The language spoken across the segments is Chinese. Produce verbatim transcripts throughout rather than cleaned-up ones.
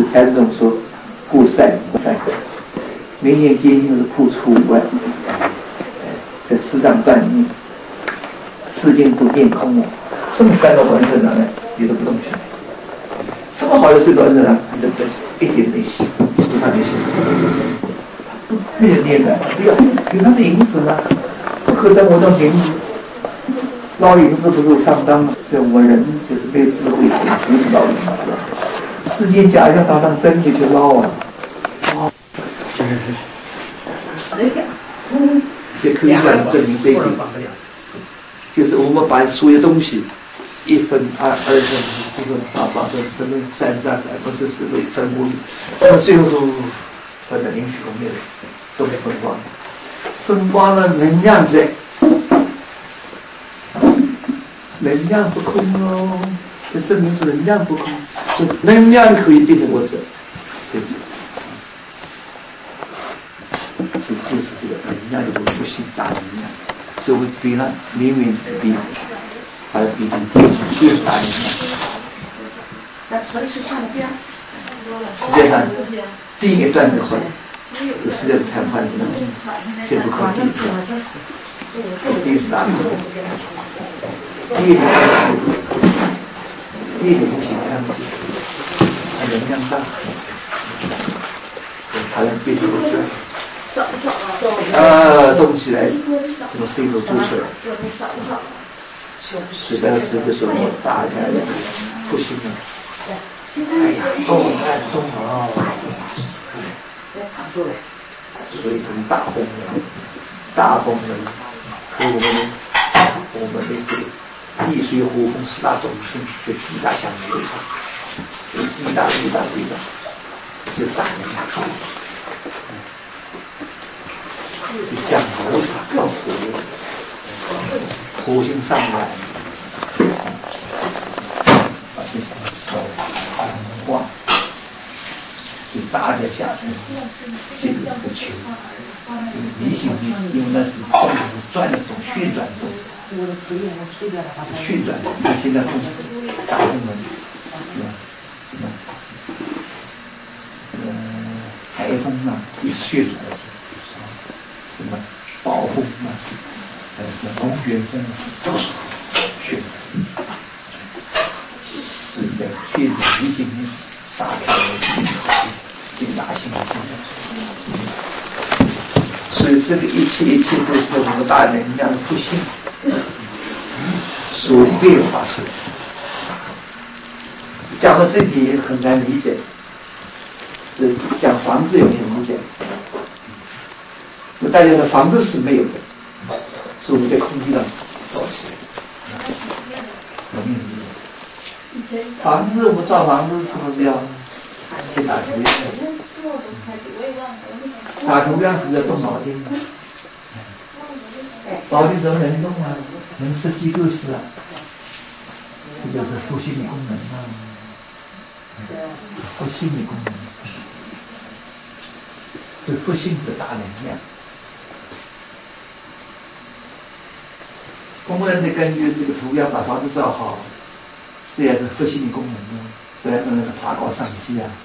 禅师中说布善善根，明年接近的是布出五万，在四丈断念，世间不变空了，什么干到浑身上来，你都不动起来。什么好的睡到身上，你都不一点没洗，一点没洗。那个念的，不要，因为它是银子啊，不可得我当银子。捞银子不是上当，这我人就是没有智慧，不知道银子。世间假象当当真就去捞啊，捞。这可以来证明这一点，就是我们把所有东西。一分、二、二分、四分、八、八分、十分、三十、二十、二十、四分、分五，那最后都分在灵虚空灭了，都被分光了。分光了，能量在，能量不空哦，这证明是能量不空，能量可以变成我者，对不对？所以就是这个能量有个不性大能量，所以我比了明明比。还有比最大的实际上第一段之后，这世界的谈判能天不可地，第四大的第一点第一点不行看不见，它能量大，它能变成这啊动起来，什么声音都做出来。实在是这时候大家不行了，哎呀，动太动了，所以从大功能，大功能和我们我们的这个地水火风四大种性就地大相对上，就地大地大地大，就大能量出来，就像火塔靠火。火星上来，把这些手很晃，就扎在下层，这个这个球，这个离心力，因为那是动转的动，旋转动，旋转动，那现在动大动了，是吧？什么？呃，台风啊，也旋转的，什么暴风啊？呃，龙卷风都是旋转，是在旋转离心力撒开了最大性的现象。所以这个一切一切都是我们大能量的复兴所变化出来。讲到这里很难理解，是讲房子有没有理解？大家的房子是没有的。是我们在空气上造起来的。房子，我们造房子是不是要先打图样？打图样是要动脑筋的。脑筋怎么能动啊？能设计构思啊？这就是复兴的功能啊！复兴的功能，这复兴是大能量。工人得根据这个图样把房子造好，这也是复兴的功能啊。不然那个爬高上梯啊，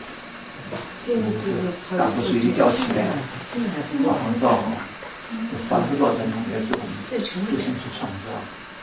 打不水就吊起来，把房造好，房子造成功也是我们复兴所创造。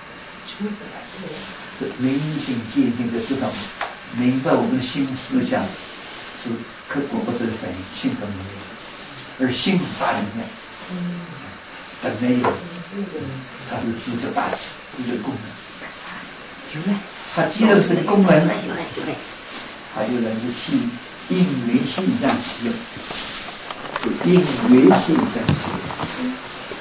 是明心见性的知道，明白我们的心思想是刻骨不是反应，性本没有，而心是大能量，本没有。它是自救大气，自救功能。它既然是功能，它就能是性应缘性这样起用，应缘性这样起用。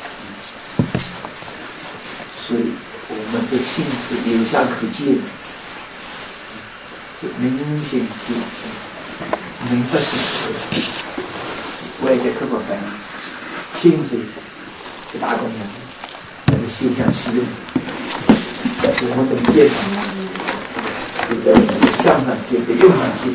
所以我们的性是有相可见的，就明显是明白是外界客观反应，心是一大功能。那个修相使用，我们怎么介绍？就在相上接，在用上接。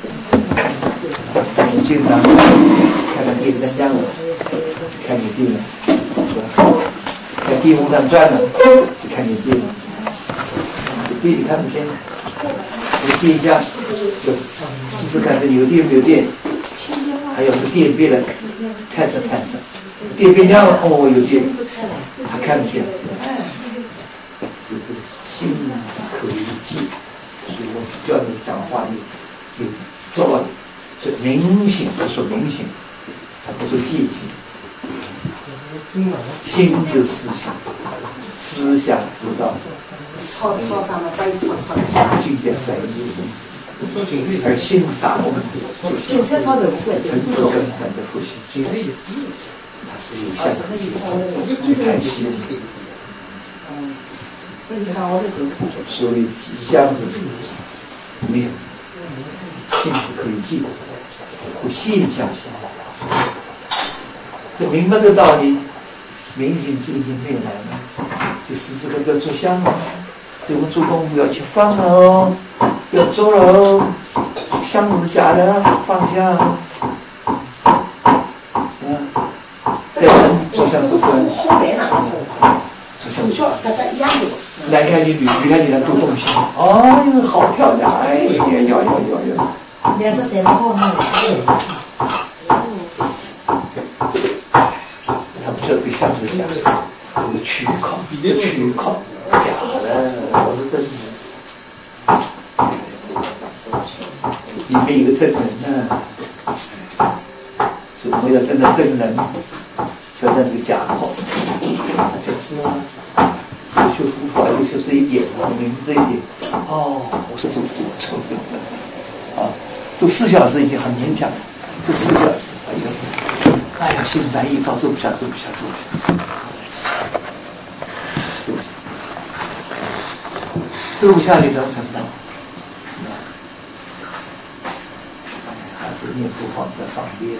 我们经常看看电视上了，看你电了，在地红上转了，就看你电了，地里看不见。 这个电箱，就试试看这有电没有电，还有这电别了，探测探测，电变亮了，哦有电，他看不见，就这个心可以记，所以我教你讲话有有道理，所以明醒不说明醒，他不说戒心。心就是思想，思想知道操操上面被操操境界在于而心打我们警察操的不会很多根本的呼吸，它是有相的，太细了。所以相是没有，性是可以记，不信相信。就明白这个道理，明心静心没有来了，就时时刻刻做香了。所以我们做功夫要去放了哦，要做了哦，香不是假的，放香。嗯，对人做香做香，做香做香。男看女，女看女来做东西，哦哟，好漂亮！哎呀，要要要要。 两只谁好嘛？ 这个像是假的，这个躯壳，躯壳假的，我是真的。里面有个真人呢，所以我们要跟着真人，就那个假壳，就是啊，修佛法就修这一点，明白这一点。哦，我是做做错的，啊，做四小时已经很勉强，做四小时，哎呀。哎呀，心烦意躁，做不下，做不下，做不下，做不下，你怎么成道？还是念佛法比较方便。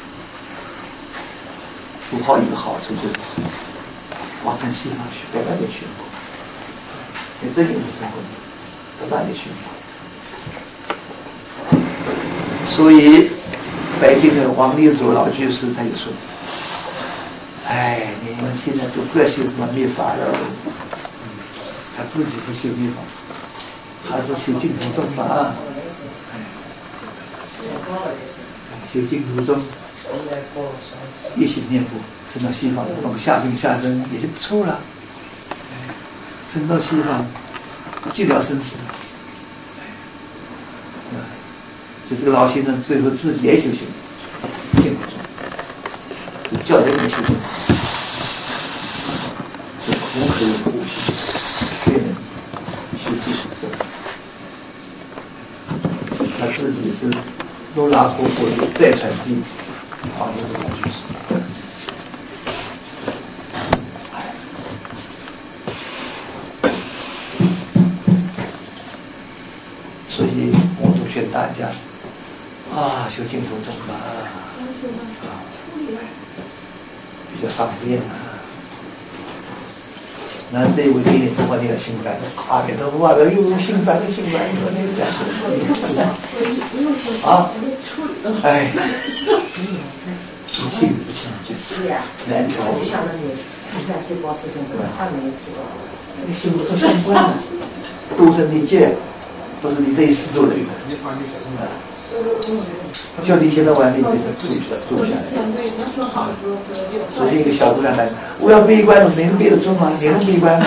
佛号一个好处就是往生西方去，到哪里去？你这里不成功，到哪里去？所以。北京的王立祖老居士他就说：“哎，你们现在都不要修什么密法了，他自己是修密法，还是修净土宗嘛？哎，修净土宗，一心念佛，升到西方，能下病下生也就不错了。哎，升到西方，寂了生死。”就这个老先生最后自己也修行，净土宗，教人们修行，就苦可以苦行，劝人修净土宗。他自己是罗拉活佛的再传弟子，黄牛的老居士。所以我都劝大家。啊，修净土宗吧，啊，比较方便啊。那这位念佛法你要心烦，啊，念佛法了又心烦又心烦，你说那个讲啊，哎，心不行就是呀，难调。我就想着你，你看这帮师兄怎么他没吃？你心不做相关的，都是你戒，不是你这一世做的。就你现在玩的，你是住不下，住不下来。昨天一个小姑娘来，我要悲观，谁能背得住吗？你能悲观吗？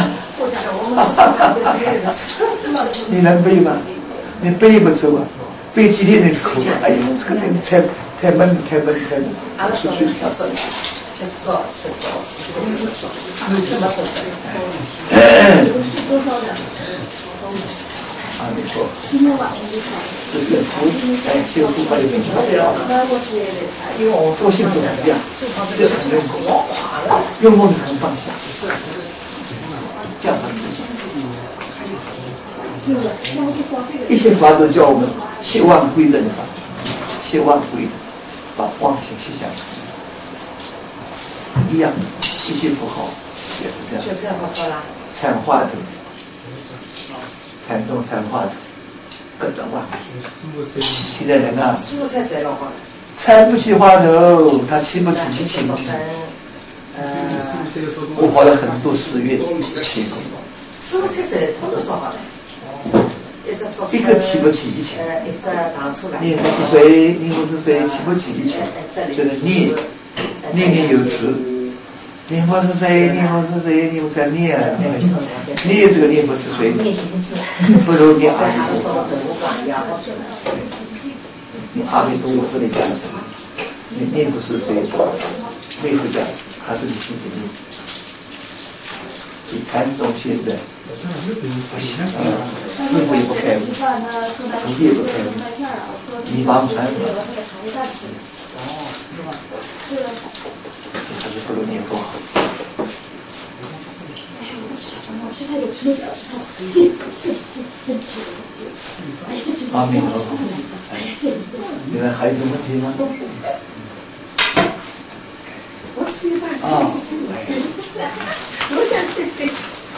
你能背吗？你背不住啊，背几天你是苦。哎呦，这个人太太闷，太闷，太闷。出去跳走，去做，去做，什么都是。多少人？啊，没错。今天晚上就看。就是福，哎，修福法就很重要。因为我做幸福能量，这很用功，用功很放下，这样很一些法则叫我们希望归正法，希望归把妄想去想一样，一些符号也是这样。就是好说啦。禅化的，禅宗禅化的。各种话，现在人啊，参不起话头，他起不起情。呃，我跑了很多寺院，去过。师傅才在，我都说好了。 一个起不起一拳。 呃，一只弹出来。 念佛是谁？念佛是谁？起不起一拳？就是念，念念有词。念佛是谁？念佛是谁？念佛在念，念这个念佛是谁？不如念阿弥陀佛。念阿弥陀佛的加持，你念佛是谁？没有加持，还是你自己念。你禅宗现在，呃，智慧不开悟，菩提不开悟，你帮禅法，这还是不如念佛好。阿弥陀佛。现在还有什么问题吗？ 我吃一半，其实是我吃的，我想对对。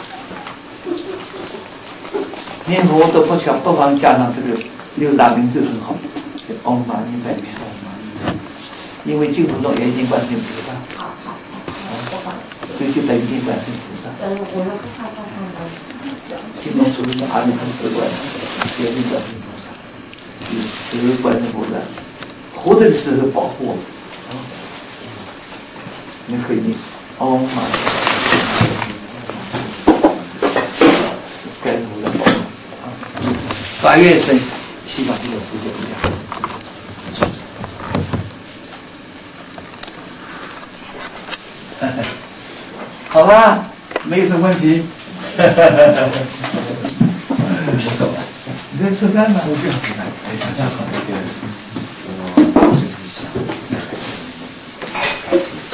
念佛都不想不妨加上这个六大名字很好，就唵嘛呢叭咪，因为净土中也已经观世音菩萨， 好好好， 所以就等于观世音菩萨。 呃，我们看看看看。 净土属于阿弥陀佛观，也是观世音菩萨，只是观世音菩萨活着的时候保护我们。你可以念唵嘛，该读的八月生，希望这个世界不讲。好吧，没有什么问题。 我走了。 你在吃饭吗？ 我不要吃饭，哎，大家好，那个我就是想再开始一次。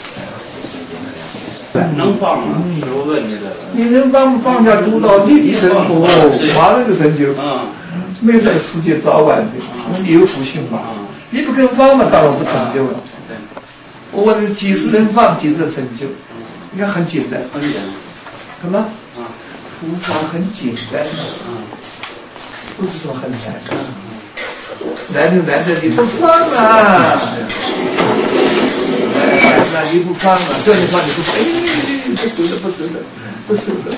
能放吗？是我问你的。 你能放放下读到地地成佛，马上就成就。 嗯。 没有这个世界早晚的，你有福性嘛？你不肯放嘛，当然不成就了。我问你，几时能放，几时能成就？你看很简单。 很简单。 什么？佛法很简单的，不是说很难啊。难就难在你不放啊。那你不放啊，这样的话你不哎，不走了，不走了，不走了。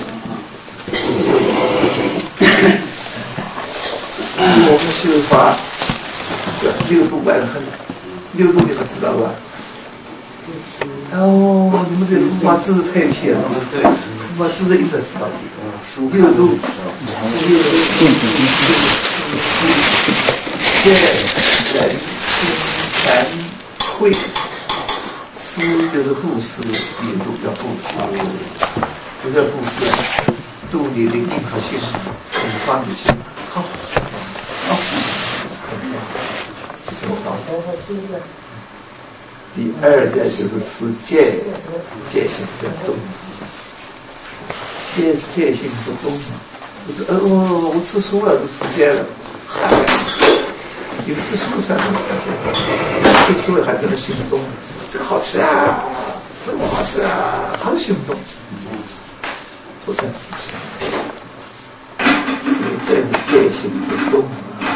我们修法六度万恒，六度你们知道吧？哦，你们这佛法知识太浅了， 对， 佛法知识应该知道。六度，六度，见人心禅慧。施就是布施，引度叫布施，不叫布施，度你的硬核心，你放的心。好，好，第二点就是持戒，戒心不动，戒戒心不动嘛，不是哦，我吃素了就持戒了，嗨，你吃素算什么持戒？吃素了还在那心动。这个好吃啊，那么好吃啊，还是心不动，不算自己，这是戒心不动。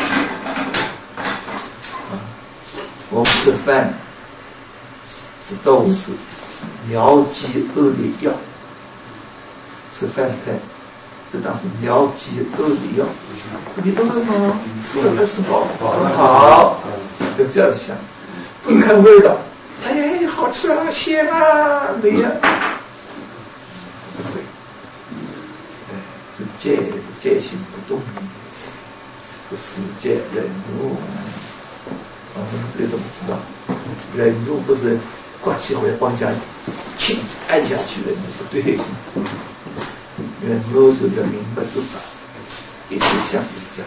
我们吃饭吃豆子，苗鸡恶力药，吃饭菜，这当是苗鸡恶力药。你饿吗？吃了没吃饱？很好，要这样想，不是看味道。哎，好吃啊，鲜啊，没呀、啊，不会。哎，这戒戒心不动，不是戒忍辱。我们这个都不知道，忍辱不是挂起回来往下轻按下去的，不对。忍辱是要明白知道，一直相一家。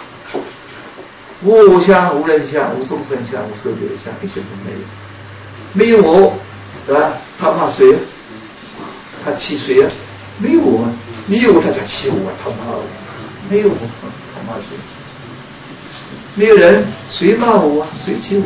无相、无人相、无众生相、无寿者相，一切都没有。没有我，对吧？他怕谁？他气谁啊？没有我，你有他才气我，他怕我。没有我，他骂谁？没有人，谁骂我啊？谁气我？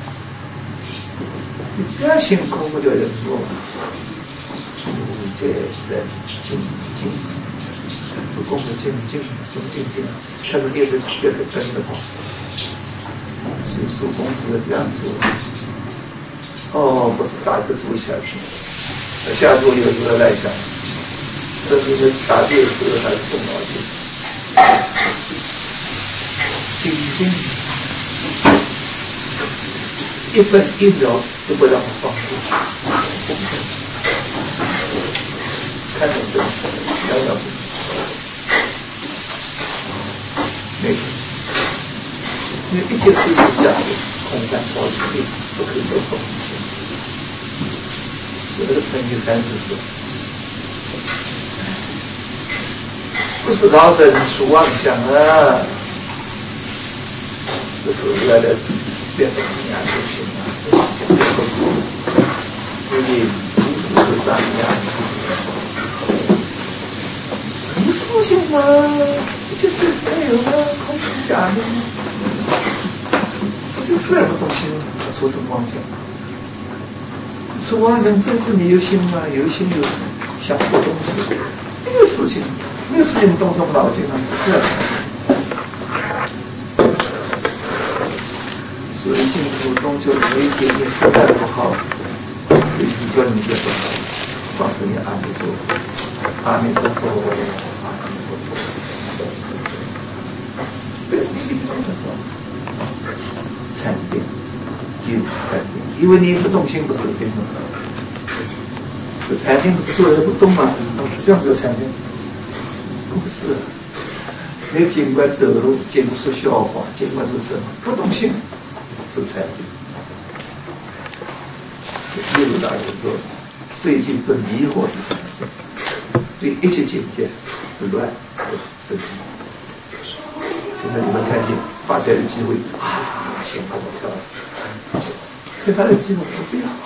你这样行空不叫人做？世界人静静，不公的静静，静静静，他是越是越是真的好。所以苏公子这样做。哦，不是打这是为下去，下注有时候来讲，这是打这个时候还是动脑筋。 就已经一分一秒都不让我放过，看懂这遥遥不没有，因为一切事物下来空干高气不可得动。有的成就三十岁，不是老神出妄想啊，这是来的变得很难就行了。所以不是是这样，什么事情嘛，就是没有了空虚假的，这个事儿不动心，出什么妄想？出妄想正是你有心嘛，有心有想做东西，没有事情，没有事情动什么脑筋啊？是啊。所以净土宗就有一点点实在不好，所以叫你这个告诉你阿弥陀佛，阿弥陀佛，阿弥陀佛。对，禅定，有禅定，因为你不动心不是定吗？这禅定做人不动嘛，这样子的禅定，不是。你尽管走路，尽管说笑话，尽管说什么，不动心。是禅定，例如大家说，最近不迷惑是禅定，对一切境界不乱不迷。现在你们看见发财的机会啊，心跑跑跳了，对他的机会不要，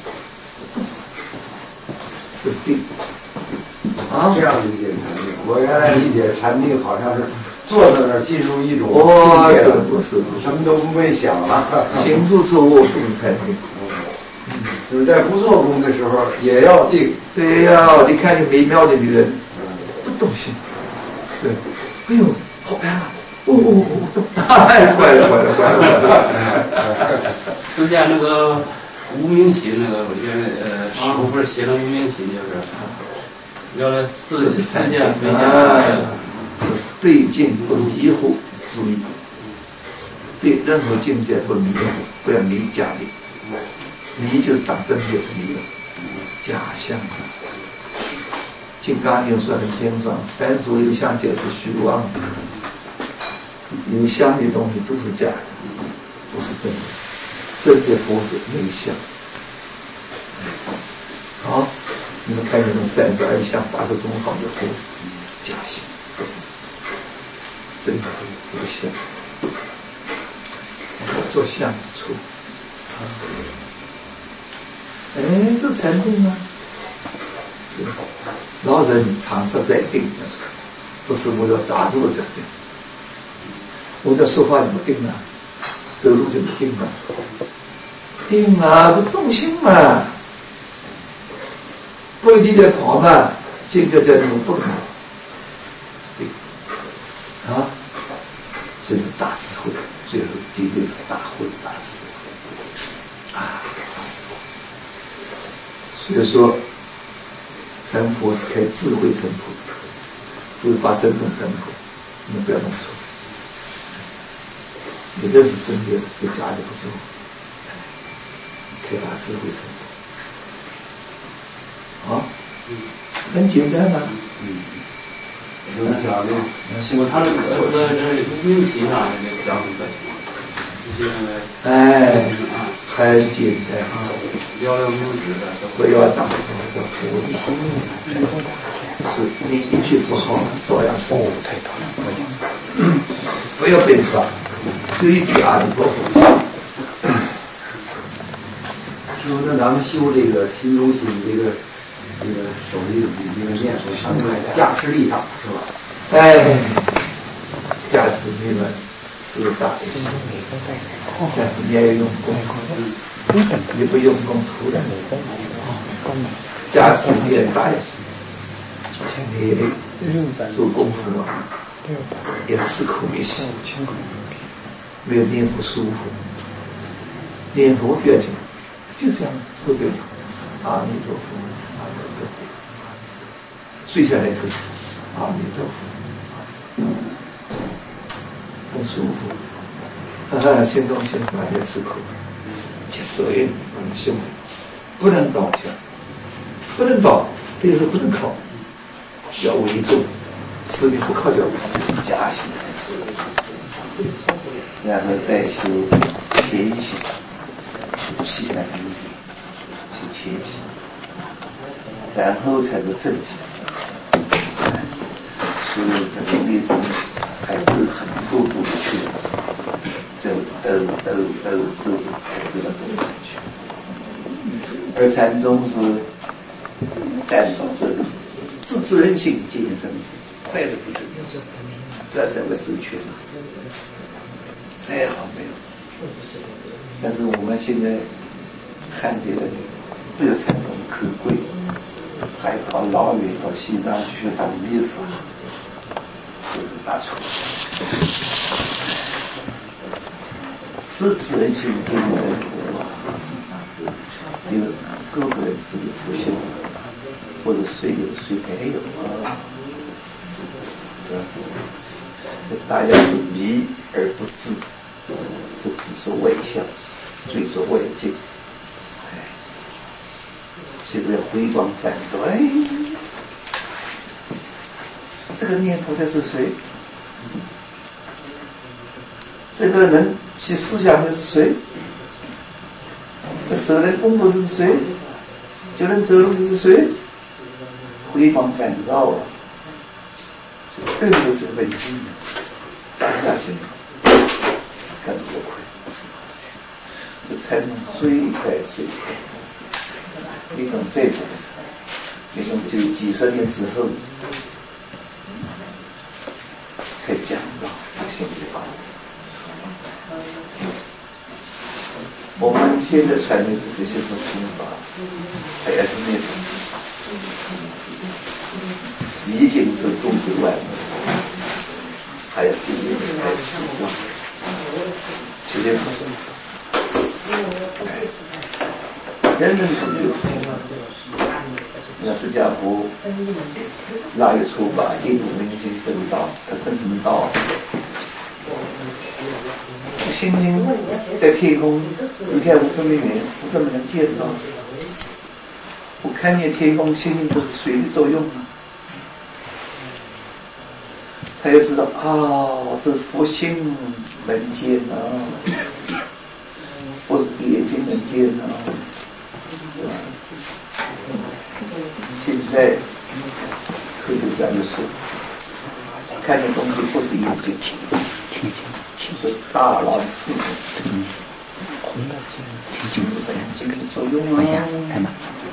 这定啊，这样理解禅定。我原来理解禅定好像是坐在那儿进入一种哦，是不是？ 什么都没想了， 行住坐卧动才定。 嗯，就是在不做功的时候也要定。 对呀，你看见美妙的女人，不动心。对，哎呦，好漂亮！哦哦哦哦，哎，坏了坏了坏了坏了！ 私家那个无名喜那个，我觉得呃，师傅不是写了无名喜，就是聊了四四家分家。 对境不迷惑，注意；对任何境界不迷惑，不要迷假的。迷就是当真的迷了，假象。金刚经说很清楚，凡所有相皆是虚妄，有相的东西都是假的，不是真的。真的佛是没相。好，你们看见那三十二相、八十种好的佛，假象，不是。真的有相，我做相处，哎，这禅定吗？老人常常在定，不是我要打坐这定，我在说话就不定了，走路就不定了，定啊，不动心嘛，不一定在跑嘛，境界在那种动嘛，对，啊。这是大智慧，最后第六是大慧大智慧啊！所以说，成佛是开智慧成佛，不是把身份成佛，你们不要弄错。有的是真的，有假的不错，开大智慧成佛，啊，很简单嘛。嗯有讲究， 我他那个这个无名喜上那个讲什么情况？ 哎，很简单， 寥寥无几的， 不要当什么叫佛的心，是你一句不好，照样说。不要被抓，就一句阿弥陀佛。 师傅，那咱们修这个心中心这个。这个手里这个念佛上面加持力大是吧？ 哎，加持你们是大一些，但是你要用功，你不用功徒然加持你也大一些。你做功夫啊，也吃苦没戏，没有念佛舒服。念佛不要紧，就这样或者阿弥陀佛。睡下来可以，阿弥陀佛，很舒服。 啊，心中心法也吃苦，去适应胸，不能倒下，不能倒，这就是不能靠，要为重，实力不靠就假心，然后再修谦虚，修气来理解，修谦虚，然后才是正心。所以这个历程还有很多多的圈子，这都都都都才得到这个上去。而禅宗是担当责任，自自人性，见见生命，快乐不得，不要再为自圈子，再好没有。但是我们现在看这个对禅宗可贵，还跑老远到西藏学他的秘法。这是大错，支持人性见证有各个人都有不幸，或者谁有谁没有啊？大家都迷而不知，就只做外相，最做外境。哎，现在回光返照，哎。这个念头的是谁？这个人去思想的是谁？这手人工作的是谁？就能走路的是谁？回光返照啊！更多是问题，当下性更多亏，这才能最快最快。你等这种事，你等就几十年之后。才讲到心理法。我们现在传的这个心中心法，它也是那种已经是众生万物，还要进行开始做，就这样。人人都有。那释迦佛腊月初八，印度明星正道，他真正道。星星在天空，你看无这么远，我怎么能见到？我看见天空星星都是水的作用啊。他要知道啊、哦，这佛性人间啊，不是眼睛人间啊，对吧？现在科学家就说，看见东西不是眼睛，是大脑刺激，神经的作用啊。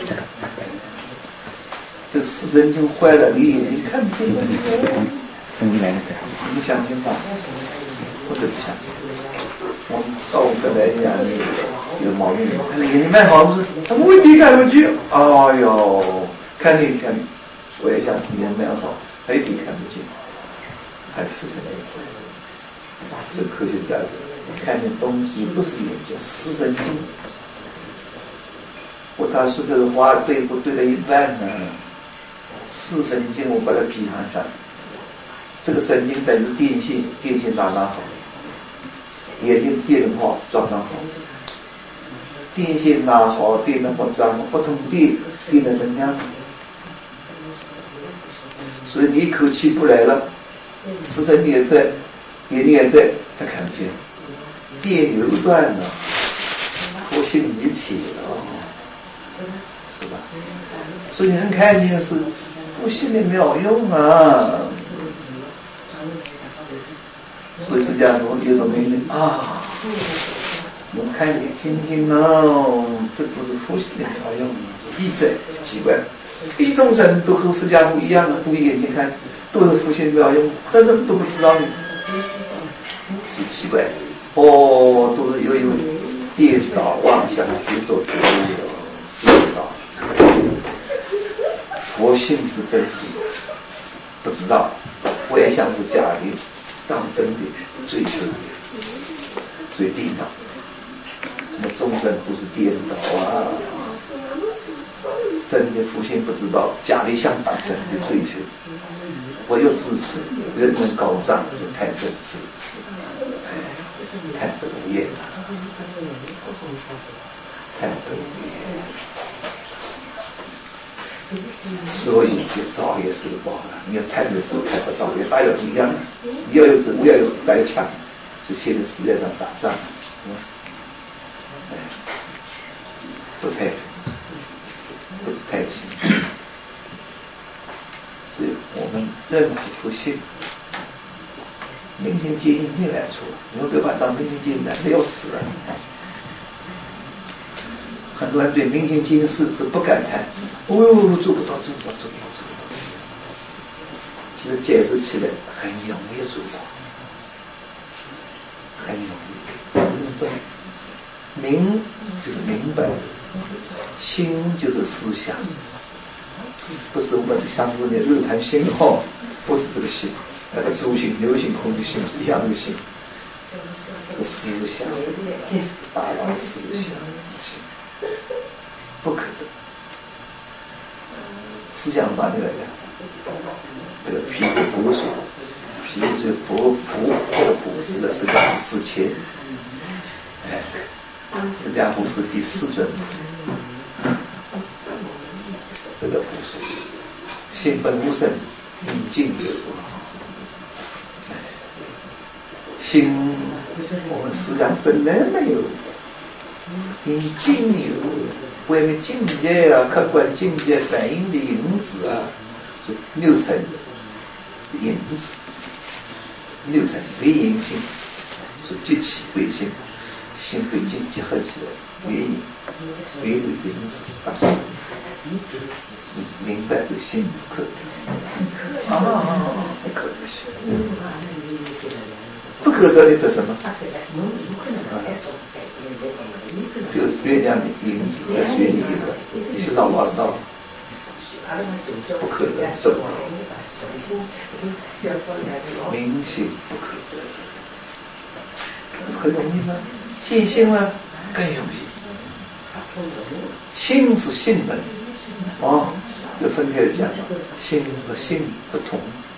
这视神经坏了，你眼睛看不见了。 等你来了再。 你相信吧？或者不相信？我们到我们来讲，有毛病，看你眼睛蛮好，是什么问题看不见？哎呦！看你看，我也想体验蛮好，他一点看不见，还是神经。这科学家说，看见东西不是眼睛，是神经。我他说这个话对不对了一半呢？是神经，我把它批判上。这个神经等于电线，电线打打好，眼睛电灯泡装装好，电线拿好，电灯泡装好，不通电，电的能量。所以你一口气不来了，视神也在，眼睛也在，他看不见，电流断了，佛性离体了，是吧？所以能看见是佛性的妙用啊。所以释迦牟尼有种名字啊，我们看见听听哦，这不是佛性的妙用，一在奇怪。一众生都和释迦牟尼一样的，都眼睛看，都是佛性妙用，但是都不知道呢，就奇怪。哦，都是由于颠倒妄想执着之物的颠倒。佛性是真理，不知道，幻想是假的，当真的追求的，所以颠倒。那么众生都是颠倒啊。真的佛性不知道，假的想当真的追求，我又自私，人人高涨就太真实。 太多业了，太多业，所以就造业受报了。你要贪的时候看不到，也打要一样的，你要有这，我要有带有枪，就现在世界上打仗，哎，不太不太行。所以我们认识不信，明心见性没来处，你们不要把当明心见性难的要死了。很多人对明心见性是不感叹，哦哟，做不到，做不到，做不到，做不到。其实解释起来很容易做到，很容易。明就是明白，心就是思想。不是我们上次的日谈心号，不是这个心，那个周心、流行、空的心是一样的心，是思想，大脑思想，不可得。思想哪里来的？这个皮是佛水，皮是佛福，这个福是的是两之前，哎，释迦佛是第四尊。这个佛说，心本无生，应尽有。心，我们思想本来没有，应尽有。外面境界啊，客观境界反映的因子啊，是六层因子，六层为因性，是结起为心，心跟境结合起来为因，为的因子当中。明白这个心不可得啊，不可得心，不可得你得什么？比如月亮的影子在水里头，你去绕弯道，不可得受不了。明心不可得，很容易吗？见性呢更容易。心是性本。哦，这分开讲，心和性不同。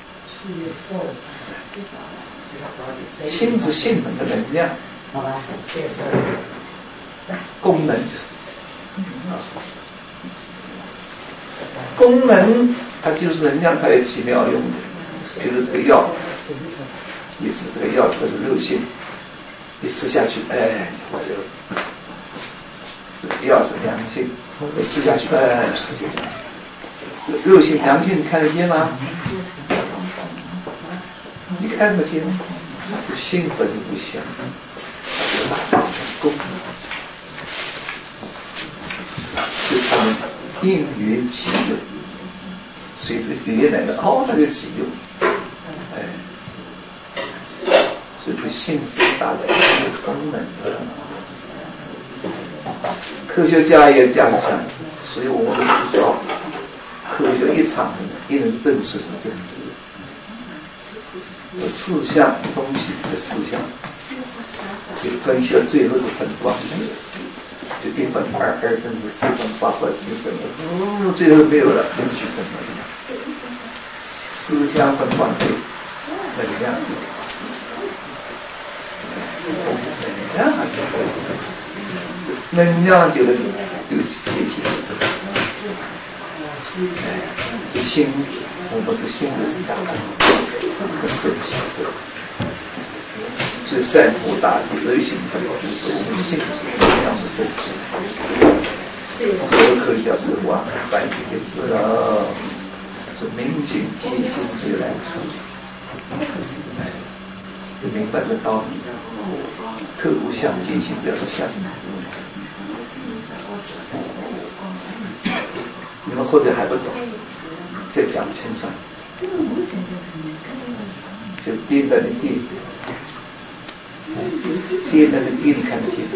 心是性本的能量，功能就是，功能它就是能量，它有奇妙用的。比如这个药，你吃这个药，这是肉性，你吃下去，哎，我就这个药是良性。你吃下去，哎，肉性、良性，你看得见吗？你看不见，是性本无相，功，就他们应缘起用，随着缘来的，哦，它就起用，哎，所以性是大的一个功能的。科学家也这样讲，所以我们知道，科学一场一能证实是真的。四项东西的四项，就分析到最后的分光，就一分、二二分之四分、八分、十分，嗯，最后没有了，分析成了四项分光对那个样子，能量还是能量就能有这些这个，这心，我们这心就是大的，很神奇这个。所以善护大地，人性本就是我们性是能量是神奇。何科学家是往半天的知道，这明镜见性之来处，就明白这道理。特无相见性，不要说相。你们或者还不懂，再讲清楚。就颠的颠，颠的颠你看得见？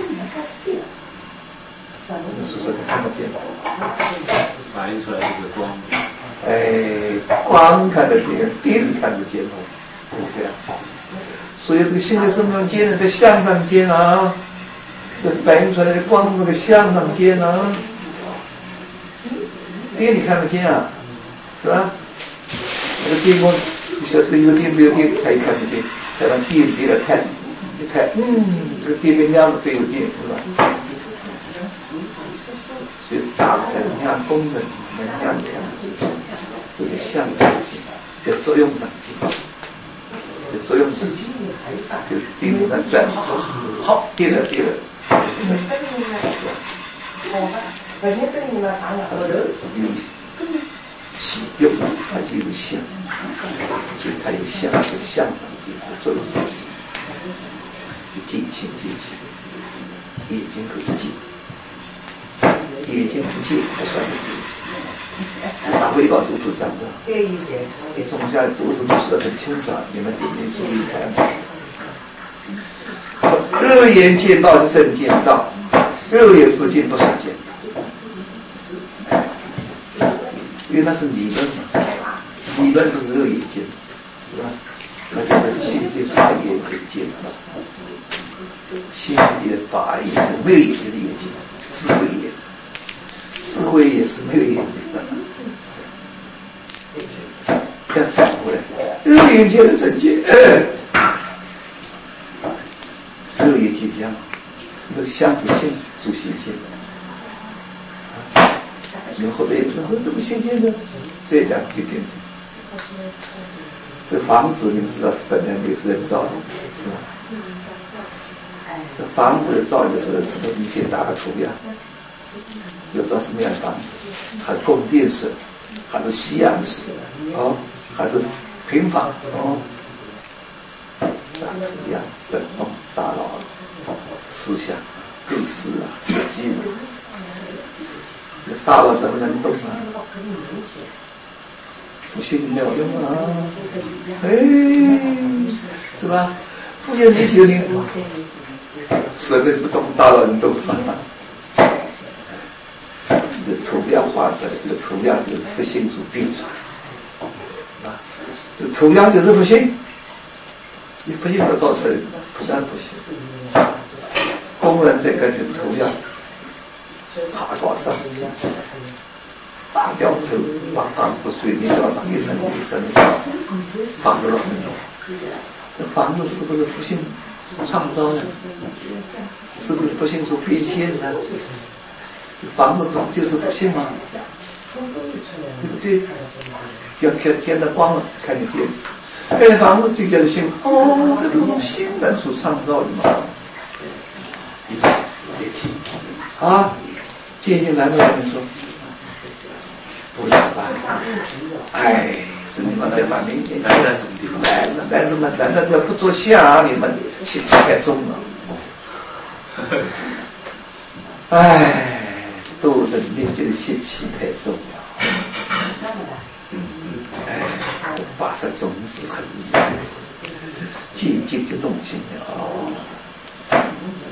我们说说你看得见？ 反映出来这个光。 哎，光看得见，颠看得见哦，是这样。所以这个心的生上见呢，在相上见啊，这反映出来的光这个相上见啊。电你看得见啊，是吧？那个电光，你晓得这个有电没有电，它也看不见。再让电别来看， 你看，嗯，这个爹跟娘的最有电是吧？所以大能量功能能量的这个象征性叫作用长进，叫作用长进，就是地面上转，好，对了对了。起用它就有相，所以它有相，有相长进，作用长进，就尽情尽情，眼睛可以尽。眼睛不见还算不见，大汇报组是讲的，你中下组织都说得很清楚，你们点点注意看。肉眼见到是正见道，肉眼不见不是见道，因为那是理论嘛，理论不是肉眼见，是吧？那就是心的法眼可以见到，心的法眼是没有眼睛的眼睛，智慧眼。智慧也是没有眼睛的，再反过来，肉眼见是正见，肉眼见相，那个相是性主心性，你们后头也不能说怎么新鲜的，这样就变成。这房子你们知道是本来没有人造的，是吧？这房子造就是什么？你先打个图样。有到什么样的房子？还是宫殿式，还是西洋式，哦，还是平房，哦，大图样整栋大佬思想构思啊，设计啊，这大佬怎么能动啊？复兴没有用啊，哎，是吧？复兴你就灵，实在不动，大佬能动吗？这图样画出来，这个图样就是复兴主编出来，啊，这个图样就是复兴，你复兴都造出来，图样复兴。工人这个就是图样，爬高上，大吊车把钢骨水泥吊上一层一层的，房子很多。这房子是不是复兴创造的？是不是复兴主变现的？房子就是复兴嘛，对不对？要天天的光了，看见电，盖房子就叫做兴。哦，这都是新人所创造的嘛。别提啊，渐渐来了，我跟你说，不行吧？哎，是你们别把明天来了什么地方来了？来什么？难道要不做相？你们心气太重了。哎。都是你这个血气太重了，哎，八十种子很厉害，渐渐就动心了。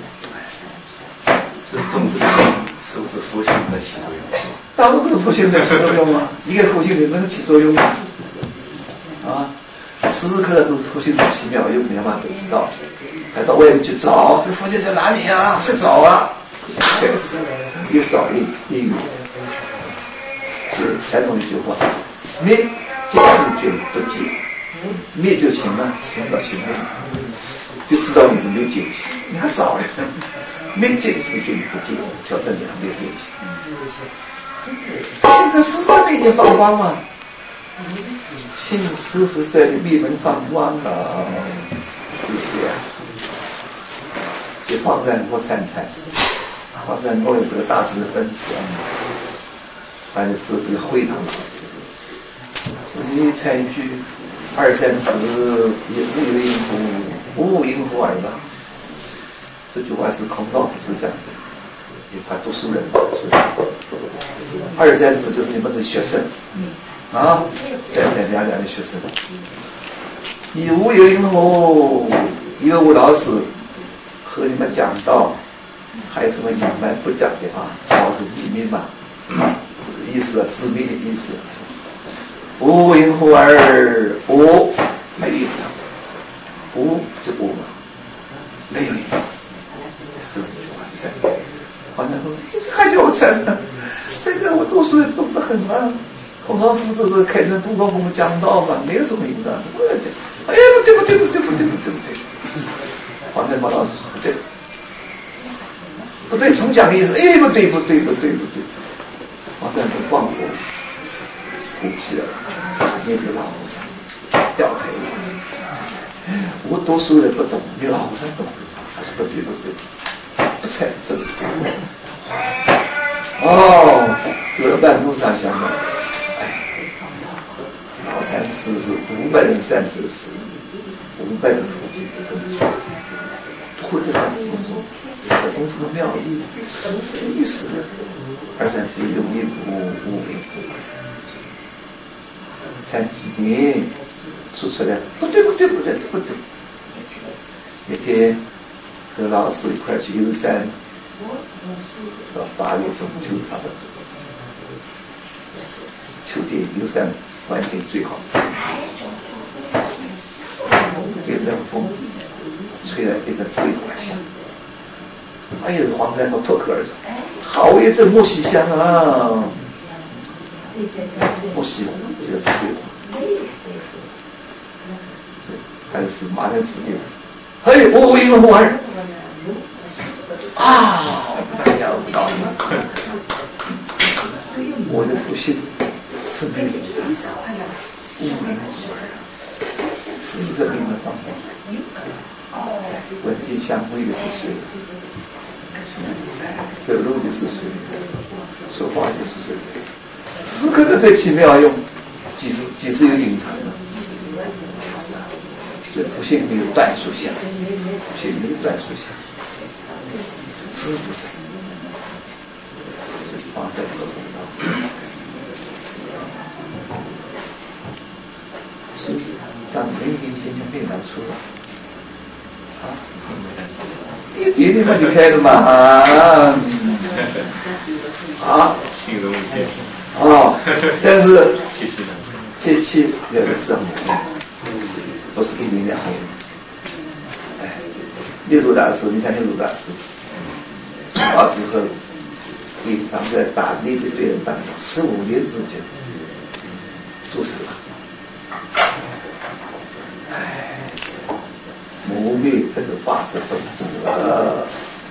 这动这个是不是复兴在起作用？ 当然不是复兴在起作用啊！一个复兴你能起作用吗？啊，时时刻刻都是复兴的奇妙用，你要嘛都知道。还到外面去找，这复兴在哪里呀？去找啊！越找越越远，所以传统一句话：灭就自觉不戒，灭就行了，行到行了，就知道你是没戒心，你还找呀？灭戒自觉不戒，晓得你还没有戒心。现在时时面前放光嘛，心实实在的面门放光了，对不对？就放在我参禅。好像我有这个大师的分子，还是这个会堂老师。你参句二三子也无有因乎，无因乎而吧。这句话是孔老夫子讲的，一块读书人。二三子就是你们的学生啊，三三两两的学生。以无有因乎，因为我老师和你们讲道。还有什么隐瞒不讲的啊？保持秘密嘛，这个意思啊，自密的意思。无因乎而无没有隐藏，无就无嘛，没有隐藏，这是句话。好像说还叫我参呢，这个我读书也懂得很啊。孔老夫子是开成不高峰讲道嘛，没有什么隐藏。我要讲，哎呀，不对不对不对不对不对不对。好黄山宝老师说不对，不对，重讲的意思，哎，不对，不对，不对，不对。黄山就忘我鼓起了，那个老和尚掉赔了。我读书人不懂，你老和尚懂，他说不对，不对，不采这个。哦，走了半路上想到，哎，老禅师是五百人善知识，五百个徒弟，会这样说，这真是个妙意，什么是意思呢？二三四六一五五零三几年说出来，不对不对不对不对。那天和老师一块去游山。到八月中秋差不多，秋天游山环境最好，一阵风吹来一阵桂花香，哎呦，黄山都脱口而出，好一阵莫西香啊！莫西就是桂花，还是马上时间，嘿，我我一个玩意儿。啊！大家到了，我的父亲是没有长无名无儿，四个名的方法，文静相会的是谁？走路的是谁？说话的是谁？四个的这奇妙用，几时几时有隐藏的？这父亲没有断数相，父亲没有断数相。师傅在，是放在河中道。所以，让人心先生变难出了，啊，一点点嘛就开了嘛，啊，啊， 心中无间， 哦，但是这期有的时候不是一年两年，哎，六祖大师，你看六祖大师。到最后，隐藏在大内的队人当中，十五年之久，住手了。哎，磨灭这个八十种子了。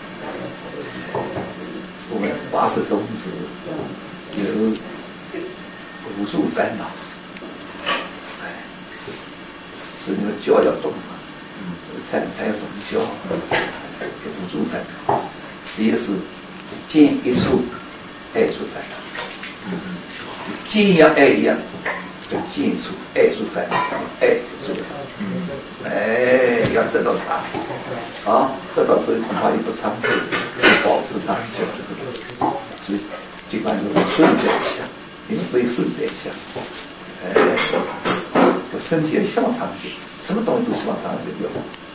我们八十种子有无数烦恼，哎，所以你们教要懂嘛，才才要懂教，有无数烦恼。一个是见一处爱处烦恼，见一样爱一样，就见一处爱处烦恼，爱就做到。哎，要得到它，啊，得到之后恐怕也不长久，保持长久。所以尽管是顺在想，因为顺在想，哎，就身体也希望长久，什么东西都希望长久有。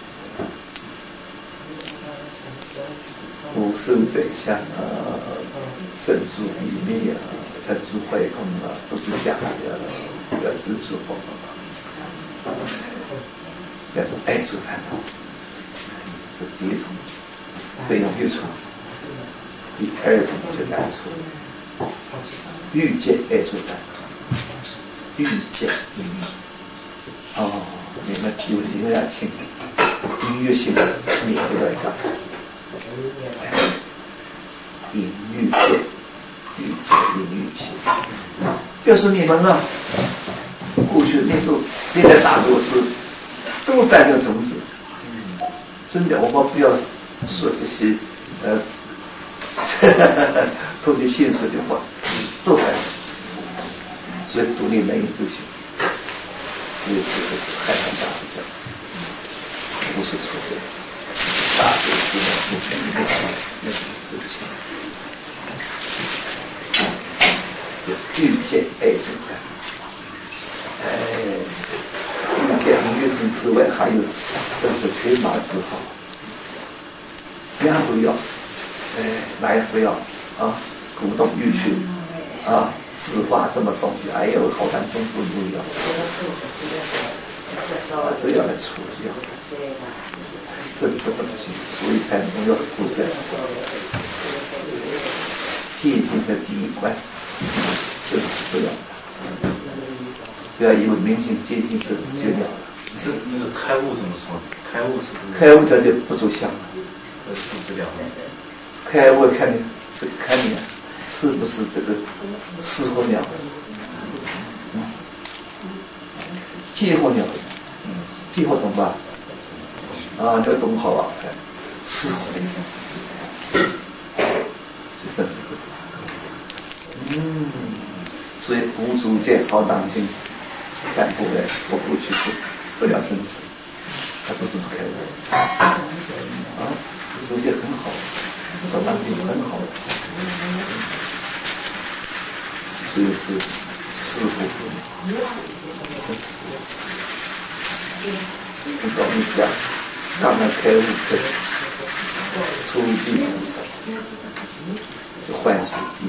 无受在相啊，身处里面啊，成住坏空啊，都是假的，要知足报报。要做爱处烦恼，是第一种，这样越出。第二种就难处，欲界爱处烦恼，欲界隐喻。哦，你们有灵要听，音乐性你不要讲。隐喻界，欲界隐喻界。要是你们啊，过去那时候历代大作师都带着种子，真的，我们不要说这些呃偷你现实的话，都带着，所以独立没有就行。所以这个海南大师讲，不是错的。大学知道目前那个那个之前，就遇见爱情观，哎，遇见音乐中之外，还有生活全马之好，样都要，哎，哪样不要啊？古董玉器啊，字画什么东西，哎呦，好看中国都要，都要来处理啊。这个东西，所以才能要出生。戒心的第一关，这个是不要的。不要以为明星戒心是戒掉了。 这那个开悟怎么说？ 开悟是开悟他就不住相了， 四资料。 开悟看你看你是不是这个四候鸟，嗯，几候鸟，嗯，几候懂吧？啊，这懂好啊，哎，四候鸟，是生死不嗯，所以不足见超当今，但不来我不去不不了生死，他不是不开悟啊，不足见很好。超当今很好，所以是师傅生死。我告诉你讲，刚刚开悟的初地菩萨，就欢喜地。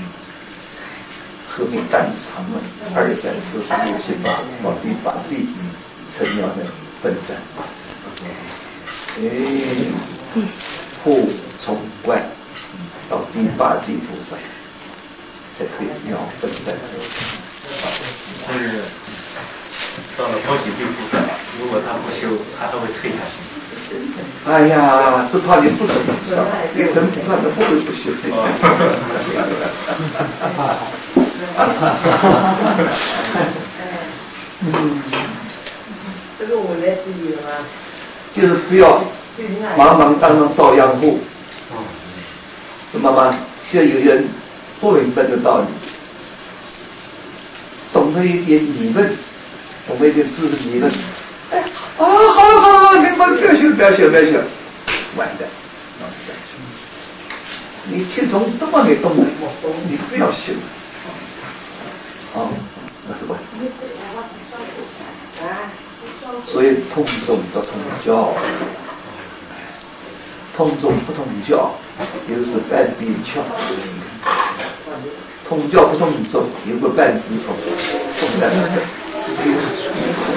后面单长了二三四五六七八到第八地，成了的分段生死。哎，护从外到第八地菩萨，才可以妙分段生死。 但是到了高喜地菩萨，如果他不修，他还会退下去。 哎呀，只怕你不是菩萨，你成菩萨都不会不修的。嗯， 这个我来自己了吗？ 就是不要茫茫当中照样护。怎么嘛？现在有些人不明白这个道理，懂得一点理论，懂得一点知识理论，哎，啊，好了好了，明白，不要修，不要修，不要修，完蛋，老是这样修。你听懂都把你懂了，你不要修。哦，那是吧？所以通宗不通教，通宗不通教，又是半边窍；通教不通宗，有个半支风，风在那个，又是出风。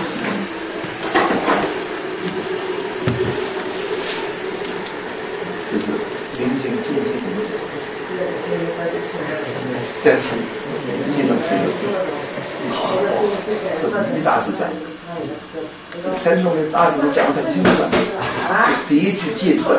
就是明心见性怎么走？但是见到这个，这是一大师讲。禅宗的大师都讲得很清楚了。第一句戒断，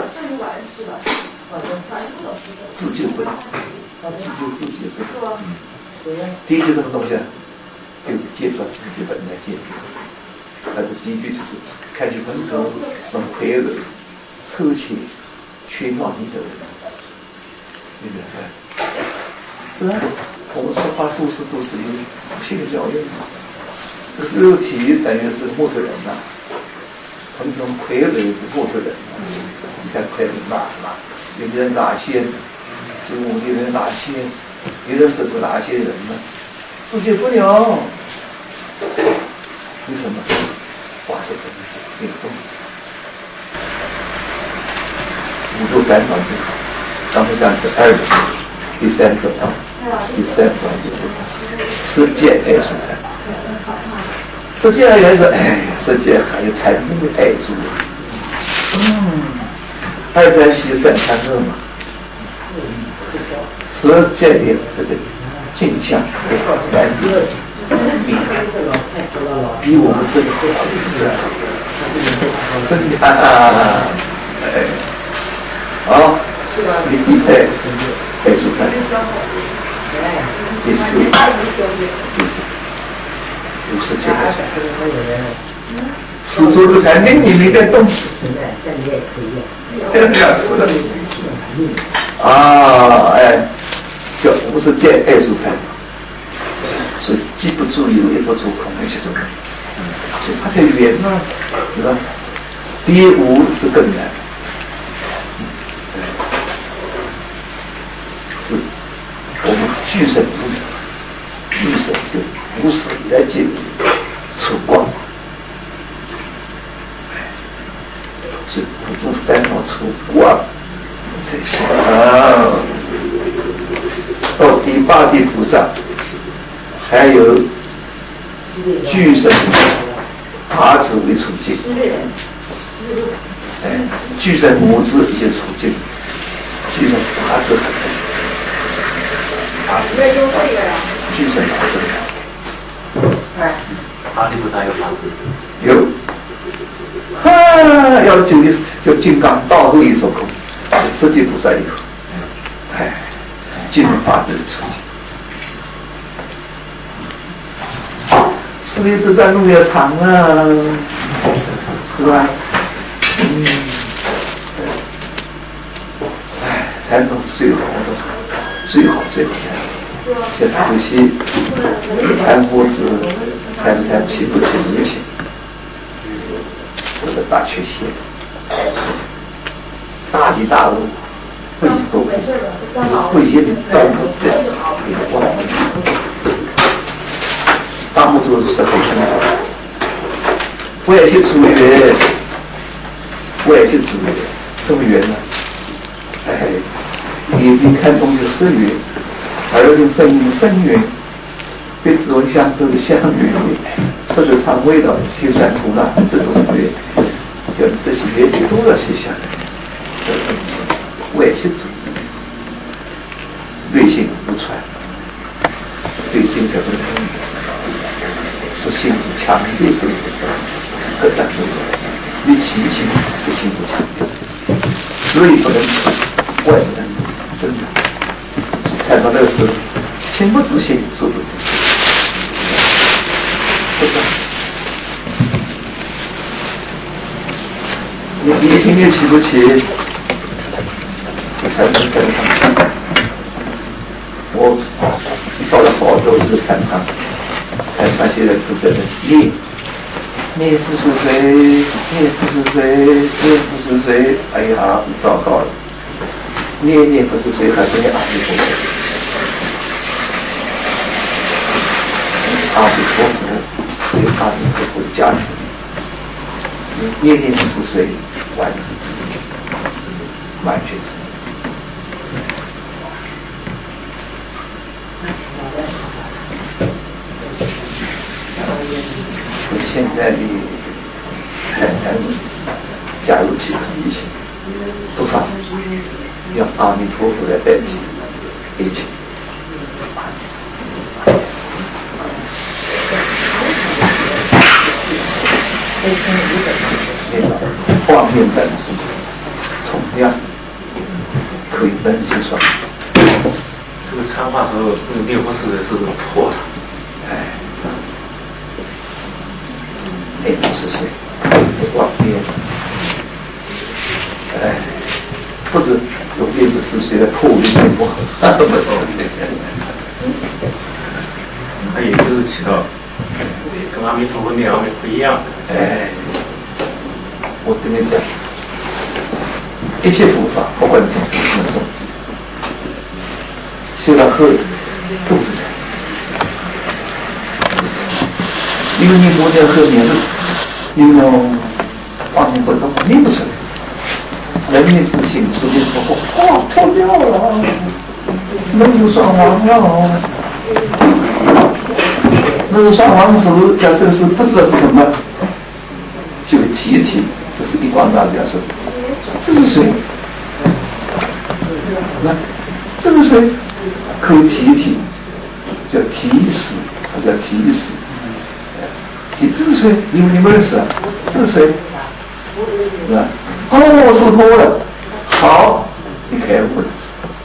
自救不了，自救自己不了。第一句什么东西啊？就是戒断，自己本来戒断。但是第一句就是看去门口能回了，抽起缺闹你的人，对不对？是啊，我们说话做事都是有性教育的。这肉体等于是木头人呐、啊，从中傀儡是木头人、啊。你看傀儡哪哪，有的人哪些，就我有人哪些，有人是指哪些人呢？自己不了，为什么？话是真的是运动。五度烦恼就好，刚才讲是二种，第三种啊，第三种就是世界爱术派。世界而言是，哎，世界还有财富爱主，嗯，二三七三贪恶嘛，世界的这个镜像来比比我们这个好真的啊，哎，好，你第一代爱主派，第四就是。五十七块钱，十足的产品你没在动，这样子的啊，哎，叫五十件爱术派，所以既不住有也不住空，那些都可以，所以它的语言呢，是吧？第一五是更难，是我们具身无名，具身就是无始以来见出光，所以不住烦恼出光才行啊。到第八地菩萨，还有具身八字为处境，哎，具身五字一些处境，具身八字很重要，八字，具身八字。 阿里不达有法子， 有哈，要救的叫金刚道后一手空，实际菩萨以后，哎，进入法治的处境。所以这段路要长啊，是吧？嗯，哎，禅宗最好的，最好最好的，这可惜禅夫子才不才起不起事情，这个大缺陷，大吉大恶，会都会，会些的道德对，也忘了。大木头是很重要的，外界主缘，外界主缘，什么缘呢？哎，眼睛看东西色缘，耳听声音声缘，对指纹相受的相缘，吃的尝味道，吸酸吐纳，这都是缘。就是这些缘都要写下来。外界主缘，内心不传，对经典不通。是心度强烈的各等人，你齐齐是心度强烈，内不能传，外不能真的。才到那个时候，心不自信，做不自信，不是？你年轻人起不起？才能正常。我到了广州这个禅堂。才发现人都在那念，念不是谁，念不是谁，念不是谁，哎呀，糟糕了！念念不是谁，还是念阿弥陀佛。阿弥陀佛有阿弥陀佛的加持，念念不是谁，完全是完全是。现在的禅禅加入其他疫情，不妨用阿弥陀佛来代替疫情。画面本同样可以分清楚。 这个禅话头六不是是破了， 哎。那不是谁？往边，哎，不是有边不是谁的破律不好，那不是。 它也就是起到跟阿弥陀佛念阿弥不一样。 哎，我跟你讲，一切佛法不管你是什么种，修到后都是禅。因为你不要喝免的，因为外面不懂，念不出来。人民自信，出去说话，哇，脱掉了，那就算完了。那个算完时候讲这个事不知道是什么，就提一提，这是一光大家说，这是谁？那这是谁？可以提一提，叫提示，或者提示。这是谁？你们你们认识啊？这是谁？是吧？哦，是佛了。好，你开悟了。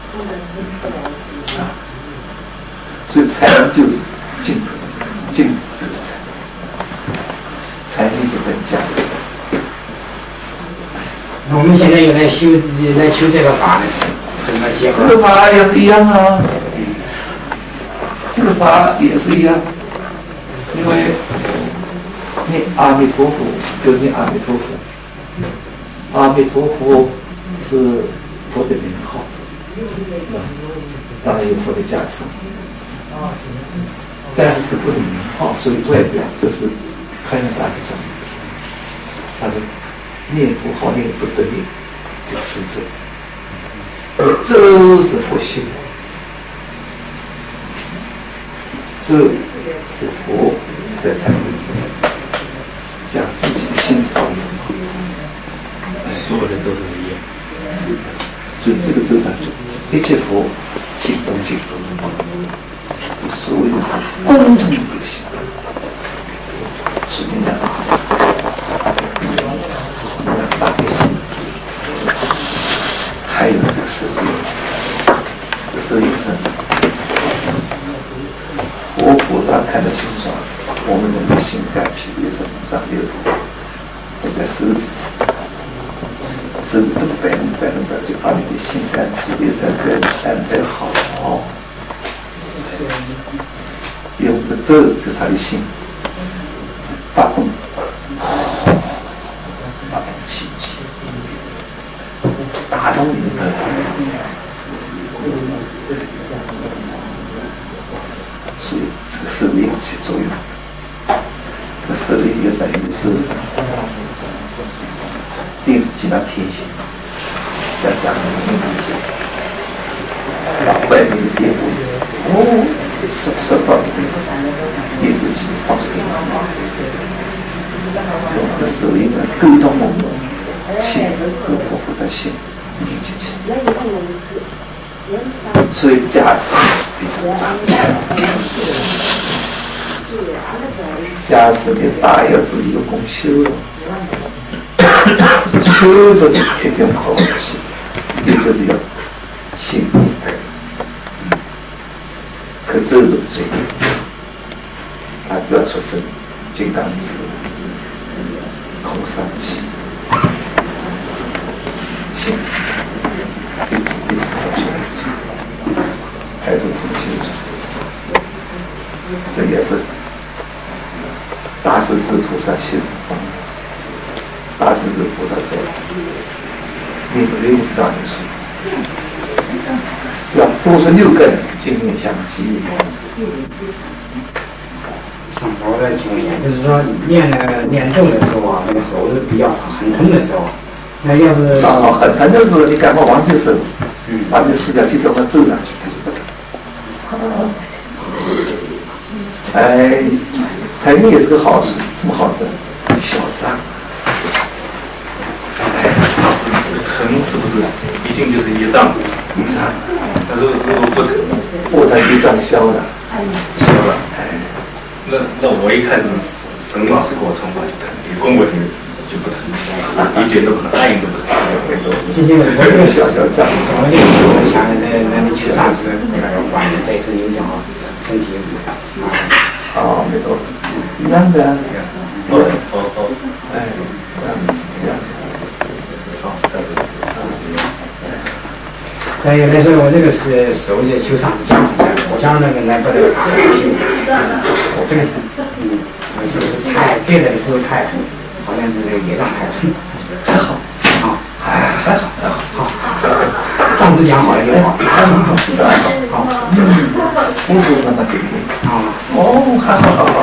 啊，所以禅就是净土，净土就是禅，禅意就分家。 那我们现在又来修来修这个法呢，怎么结合？ 这个法也是一样啊，这个法也是一样，因为。念阿弥陀佛就念阿弥陀佛，阿弥陀佛是佛的名号，当然有佛的加持，但是是佛的名号，所以外表这是看见大家讲，他说念佛好念不得念，就是这，而这是佛性，这是佛在禅里将自己的心放入， 所有的都是一样。 是的，所以这个咒它是一切佛心中净土，所谓的共同德行，是这样。 看得清楚，我们人的心肝脾胃肾五脏六腑都在手指上，手指这么摆弄摆弄摆，就把你的心肝脾胃肾给安排好。用的咒就是他的心发动，发动气机，打动你的根，所以这个手力起作用。这手力也等于是电子机那天线，再加上你把外面的电波哦。受受到电子机放出电子，用这手艺呢沟通我们心和婆婆的心连接起来，所以家事非常大。家事你大要自己有功修了，修这是一定靠的心，也就是要心。可这不是最低，他不要出声，金刚指，空上气，心，一直一直到下去，态度是清楚。这也是大势至菩萨心方，大势至菩萨在六六章里说。要都是六根精灵相继。 上次我再请问一下，就是说念那个念咒的时候啊，那个手是比较很疼的时候，那要是啊很疼的时候，你赶快往起手，嗯，把你四条筋都快皱上去，它就不疼。哎，疼也是个好事，什么好事？小胀。哎，疼是不是一定就是一胀？一胀。他说如果不疼，不疼就胀消了，消了。哎，那那我一开始沈老师给我冲过去疼，你跟我听就不疼，一点都不疼，按都不疼。 今天我这个小小胀，我这个时候想那那你去上次那个关于这次你讲身体啊， 好，没错，一样的， 哦哦哦， 哎，一样的，上次在这里。 再一个来说，我这个是手就修上是僵直的，我想那个来把这个打开修，我这个嗯，是不是太对的时候太，好像是这个业障太重， 还好， 啊， 还还好，还好， 好，上次讲好了就好， 还好，是的，好，嗯，不是那么对的， 啊， 哦，还好，好好，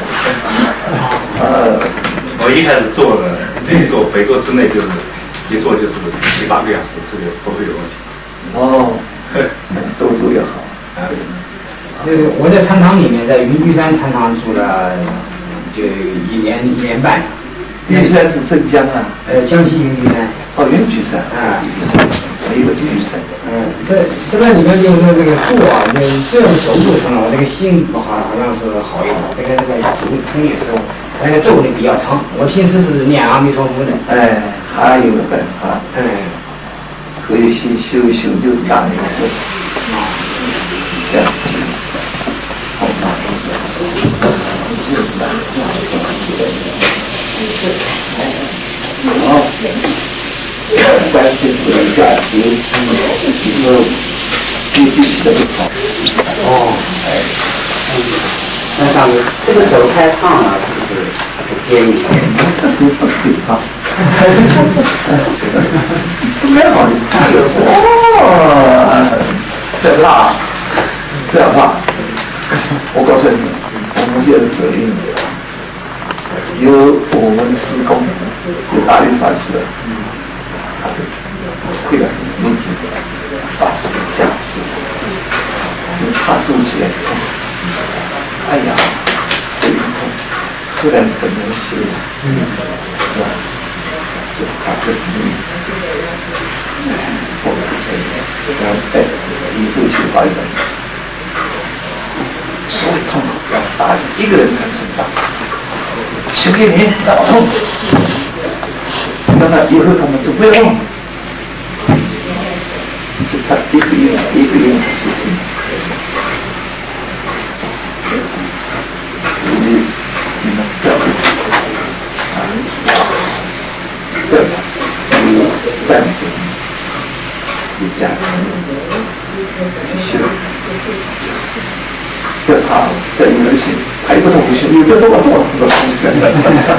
呃， 我一开始做的，这一做回做之内就是一做就是七八个小时，这个不会有问题。 哦，多做也好。 这个我在禅堂里面，在云居山禅堂住了就一年一年半。 玉山是镇江啊？ 呃，江西云居山。 哦，云居山啊，云居山，还有个云居山。 嗯，这这个里面用的这个做啊，那只要是手不疼了，我这个心不好，好像是好一点。这个这个手疼的时候，那个咒呢比较长。我平时是念阿弥陀佛的。 哎，还有个办法。 嗯。 可以先修一修，就是大明寺，这样子，好吧？就是大明寺，好，关系不能价值，以后就必须得好。 哦， 哎， 那大明，这个手太烫了，是不是不建议？ 这是不可以烫。蛮好的，哦，这是怕，不要怕。我告诉你，我们现在手里有我们的师公，有大律法师，他的会的媒体法师讲师，有他做起来，哎呀，手很痛，突然很能修，嗯，是吧？就他这里，我们然后哎，以后去发展，所谓痛苦要大一个人才承担，修一年那么痛，那他以后他们就不要用，就他一个月一个月修。 家去修，这他的一个心，还有不同的心，有的多多多同生的。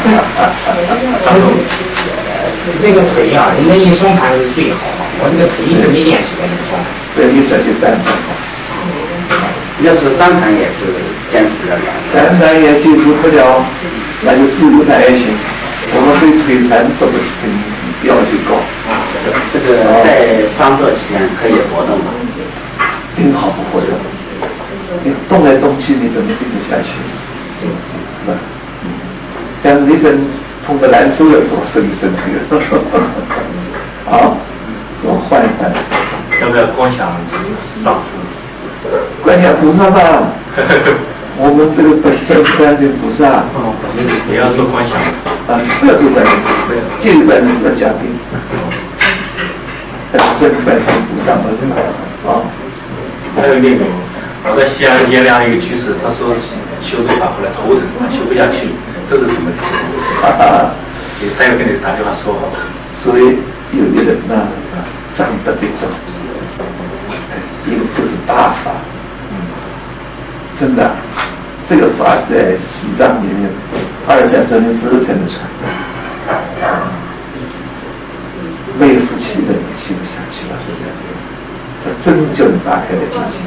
这个腿啊，人家一双盘是最好，我这个腿一直没练出来这个双盘。 这一直就单盘。 要是单盘也是坚持不了。 单盘也坚持不了，那就自由盘也行。我们对腿盘都是很要求高。 这个在上座期间可以活动吗？ 挺好不活动，你动来动去，你怎么定得下去？嗯，但是你真痛得难受了，做伸一伸腿了。好，我换一换。 要不要光想上师？ 观想菩萨吧。我们这个本尊观世菩萨。 哦，也要做观想。 啊，不要做观想，这个观想要加定。本尊观世菩萨嘛，啊。 还有那个，我在西安演讲一个居士，他说修这法后来头疼，修不下去，这是什么事情？啊，他要跟你打电话说好。 所以有的人呢，长得别重，因为这是大法，嗯，真的，这个法在西藏里面二三十年之后才能传，没有福气的人修不下去了。真就能打开了境界，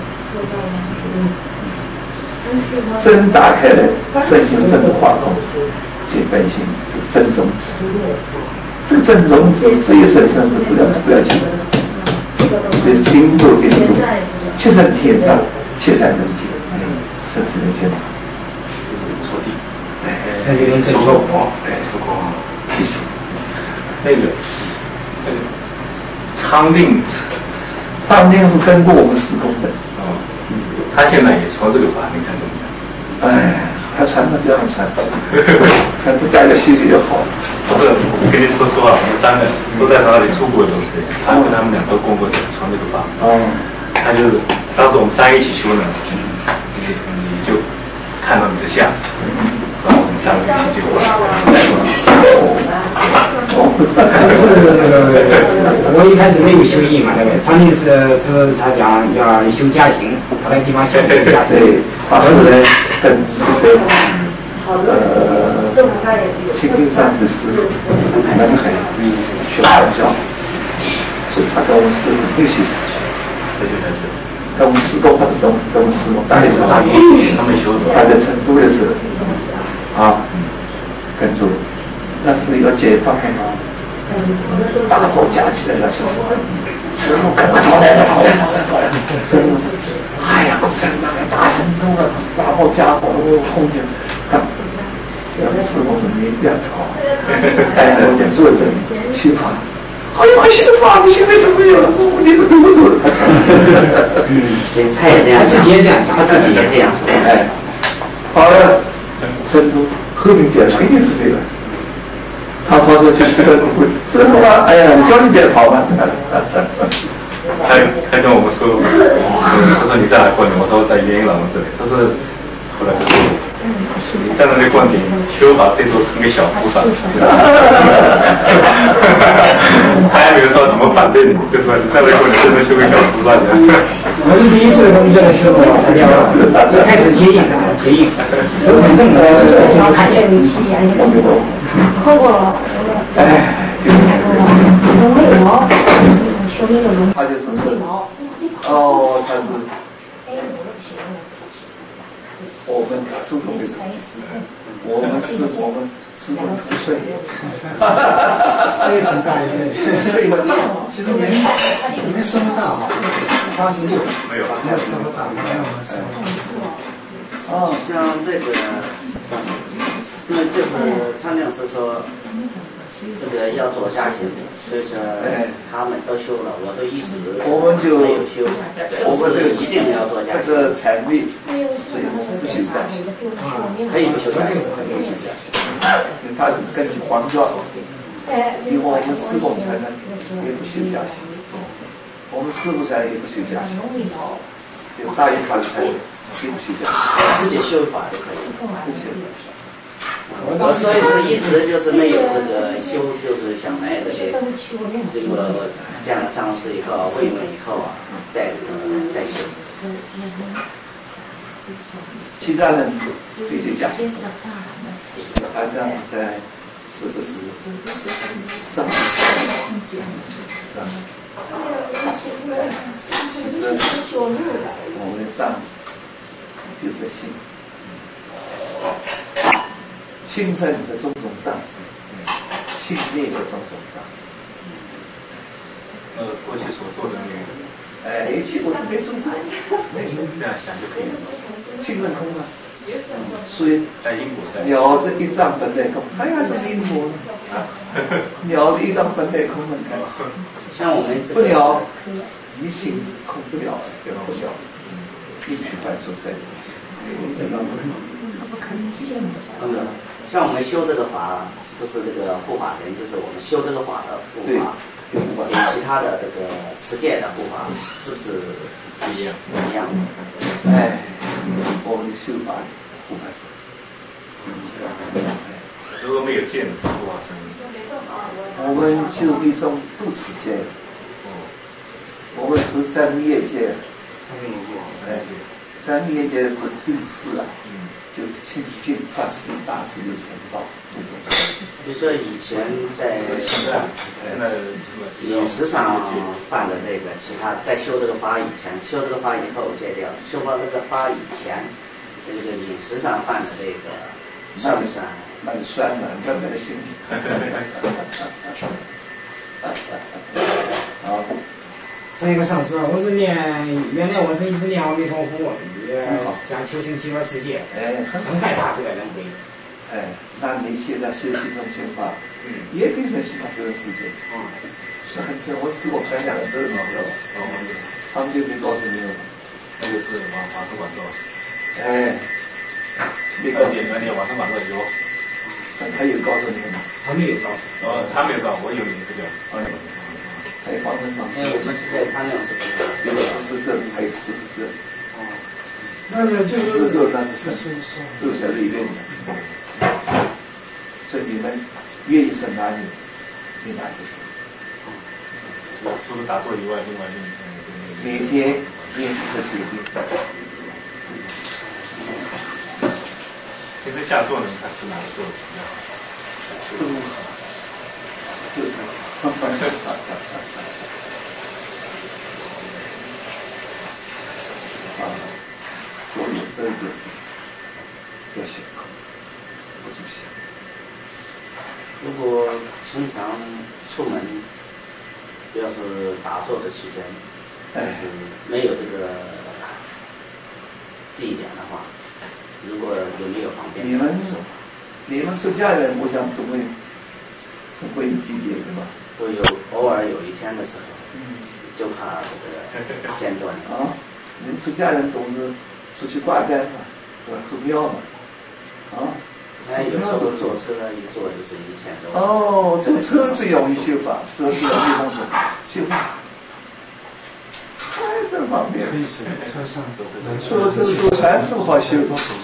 真打开了身心灯化空，见本性真种子。这个真种子这一生生是不了不了紧的，所以顶多顶多七层天上七山人间，生死人间戳地， 那就能真说果， 对，戳果。 谢谢。 那个，那个昌定。 昌定是跟过我们时空的， 哦，他现在也传这个法，你看怎么样？ 哎，他传嘛就让传，他不大家修修就好了。 不是，我跟你说实话，我们三个都在那里出国都是，他跟他们两个公公传这个法。哦，他就是当时我们三个一起修呢，你你就看到你的像，然后我们三个一起就过来。 是那个，我一开始没有修义嘛，那个昌定是是他讲要修家行，他那个地方修家行， 好多人跟这个呃清净上师师蛮很学道教，所以他跟我们师没有修下去， 对对对对， 跟我们师公他们跟跟我们师公大概是大约， 他们修他在成都的时候啊，跟着。那是要解放啊！大炮架起来了，是什么？师傅赶快跑来了，跑来跑来跑来！真的，哎呀，真的大成都了，大炮架火，我空间，看，这个师傅是没必要跑，哎，我讲坐着去跑，哎呀，快修法，你现在就没有了，我你不怎么走了？ 嗯，行，他也这样， 他自己也这样讲， 他自己也这样说。 哎，好了，成都和平解决一定是对的。他说说就是个师傅啊，哎呀，我叫你别跑吧。 他他跟我们说，他说你在哪过年？我说我在云朗这里。他说后来他说你在那里过年，修法最多成个小菩萨。他还没有说怎么反对你，就说你在那里过年真的修个小菩萨。 我是第一次跟这个师傅打电话，一开始接应的，接应，手很正的，我是没看见。 喝过了， 哎， 我没有毛，说明了他就说是，哦，他是我们师傅的，我们是我们师傅同岁， 这个挺大一个，其实年你们师傅大，八十六， 没有， 没有师傅大，没有师傅。 哦，像这个，那就是昌亮师说，这个要做家行，所以说他们都修了，我都一直我们就没有修，我们这一定要做家行。 这个禅律，所以我们不修家行， 可以不修家行， 不修家行，因为他是根据黄教，因为我们师公禅呢也不修家行，我们师傅禅也不修家行，有大一法的禅也不修家行， 自己修法就可以。 不修。 我所以说一直就是没有这个修，就是想来这个这个这样上市以后问问以后啊，再呃再修。 其他人对这讲，按照在说说是藏，藏。其实我们的藏就是心，心生的种种障子，心灭的种种障。 呃，过去所做的那个。 哎，其实我都没做过，没有这样想就可以了。 心生空啊，所以在因果在。 鸟这一张本来空，哎呀，这是因果啊。鸟的一张本来空，你看。 像我们不了，你心空不了，对吧？不了，一曲半说在，你知道吗？这个是肯定的。 嗯，像我们修这个法，是不是这个护法神？就是我们修这个法的护法，跟其他的这个持戒的护法，是不是一样？一样的。 哎，我们的修法护法神。 如果没有戒的护法神。 我们修一种度持戒，我们是三灭戒，哎，三灭戒是尽事啊，就是清净法师大师的全道。 比如说以前在饮食上犯的这个，其他在修这个法以前，修这个法以后戒掉，修到这个法以前，这个饮食上犯的这个算不算？ 那是酸的，慢慢的心里。好， 这个上师，我是念，原来我是一直念阿弥陀佛，也想求生极乐世界， 哎， 很害怕这个轮回。 哎，那你现在修心中净化，也变成喜欢极乐世界，嗯，是很正。我是我传两个都是知道吧？哦，他们就没告诉你了， 那就是往往生广州。 哎， 那个点那点往生广州有。 他有告诉你们吗？ 他没有告诉。 哦，他没有告诉我，有名字的。 哎，还有防身防。 哎，我们是在参量是不是？ 有十字证，还有十字证。 哦。那个就是。 这个那是是是，都是里面的。所以你们愿意升哪里，你哪就升。 除了打坐以外，另外另每天念十个决定。 其实下座呢，他吃哪个座比较好？ 都好，就是哈哈哈哈哈。啊，所以这就是要想空，不就想。 如果平常出门，要是打坐的期间，就是没有这个地点的话。如果有没有方便？ 你们你们出家人，我想总会总会有季节的吧？ 都有，偶尔有一天的时候，嗯，就怕这个间断。 啊，你们出家人总是出去挂单嘛，是吧？住庙嘛，啊。 那有时候坐车一坐就是一天都。 哦，坐车最容易修法，这是地方是修法。哎，真方便。 可以写车上走车车坐船都好修。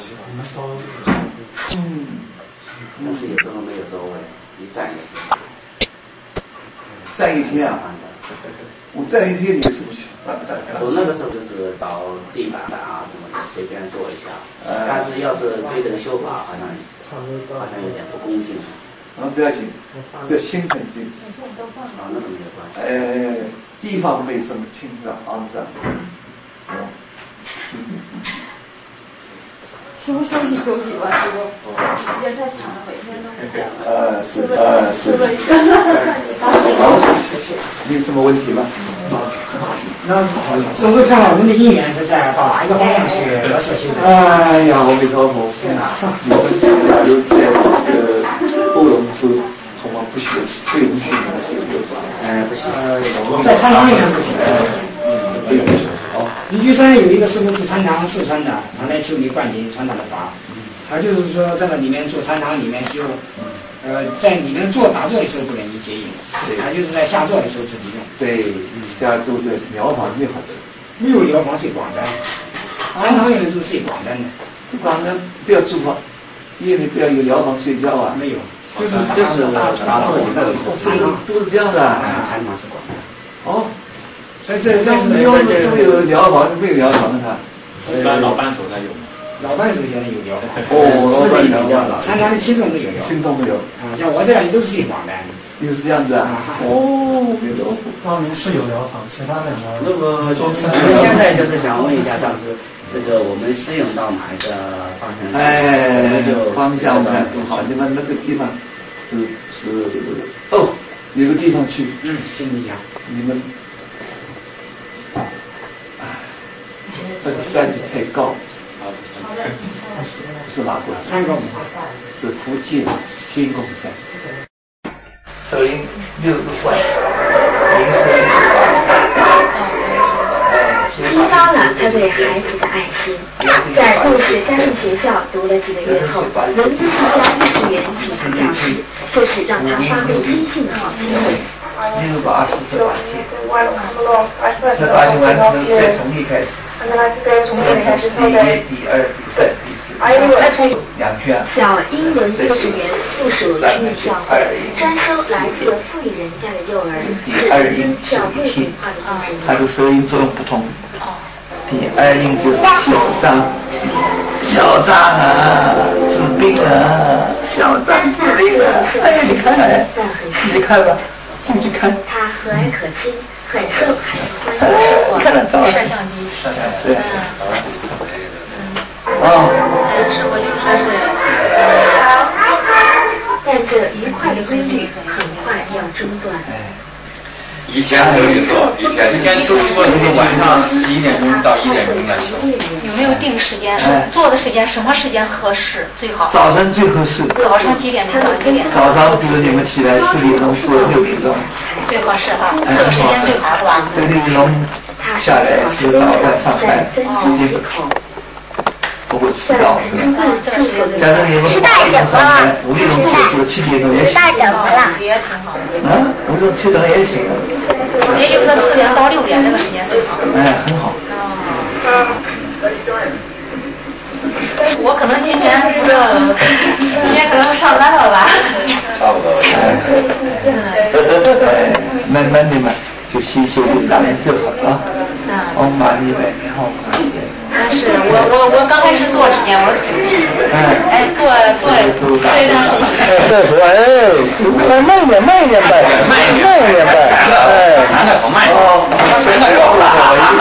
嗯。 但是有时候没有座位，一站也是。 站一天啊！我站一天你是不行。 我那个时候就是找地板啊什么的，随便坐一下。但是要是对这个修法，好像好像有点不恭敬。 啊，不要紧，这心诚净。 啊，那个没有关系。 呃，地方卫生清脏肮脏。嗯。 师傅休息休息吧，师傅，时间太长了，每天都是这样的。 呃， 吃了吃了一个。 好，谢谢。你有什么问题吗？ 那师傅看我们的姻缘是在到哪一个方向去得舍修正？ 哎呀，阿弥陀佛，我们有在这个不容是从我不学，不允许我们学这个。 哎，不行，在参堂里面不行。 不允许。好。 宜居山有一个师傅住参堂，四川的，他来修理灌顶传他的法，他就是说在那里面做参堂里面修，呃，在里面做打坐的时候不能接引，他就是在下坐的时候自己用。 对，下坐的疗法最好吃。 没有疗法是广单，参堂里面都是广单的。 广单不要住房， 夜里不要有疗房睡觉啊？ 没有， 就是就是打坐也都有， 都是这样的啊。 禅堂是管的。 哦， 所以这这是没有都有疗房，没有疗房的他。 一般老班手才有。 老班手现在有疗房。 哦，老班手有了。 禅堂的轻重都有疗。 轻重都有。 啊，像我这样的都是姓王的。 就是这样子啊。哦，别的。 光明是有疗房，其他的呢？ 那么我们现在就是想问一下上师，这个我们适应到哪一个方向？ 哎，方向我看好，你们那个地方是是哦，有个地方去， 嗯，心里想， 你们这个山太高，是哪个？ 三个五是福建天宫山。收音六个关，零收激发了他对孩子的爱心。在故事三立学校读了几个月后，文字系家艺术园请他教师，就是让他发挥天性的好机会。 六八十这八天，这八天完成再从一开始，从一开始第一、第二、第三、第四，两圈。 小英文幼稚园附属区域教会专收来自富裕人家的幼儿， 第二音是一听，它的收音作用不同。第二音就是小张，小张啊，治病啊，小张治病啊，哎，你看看，你去看吧，进去看。 他和蔼可亲，很受孩子欢迎。 看了照摄像机， 摄像机，哦， 是我就说是， 但这愉快的规律很快要中断。 一天修一座，一天一天修一座，就是晚上十一点钟到一点钟来修。 有没有定时间？是做的时间什么时间合适最好？ 早晨最合适。 早上几点钟到几点钟？ 早上比如你们起来四点钟或者六点钟。 最合适哈，这个时间最好是吧？ 这六点钟下来洗澡来上班，五点不会迟到。假设你们五点钟上班，五点钟起或七点钟也行。 也挺好。 嗯，五点钟七点也行。 也就是说四点到六点这个时间最好。 哎，很好。 我可能今天不知道，今天可能上班了吧？ 差不多。 哎，慢慢的嘛，就修修就当然就好了。哦，玛丽百年好。 但是我我我刚开始做之前，我说对不起，哎，做做做一段时间。 对，哎，慢一点，慢一点拜，慢一点，慢一点拜，哎， 三个好慢哦，三个够了，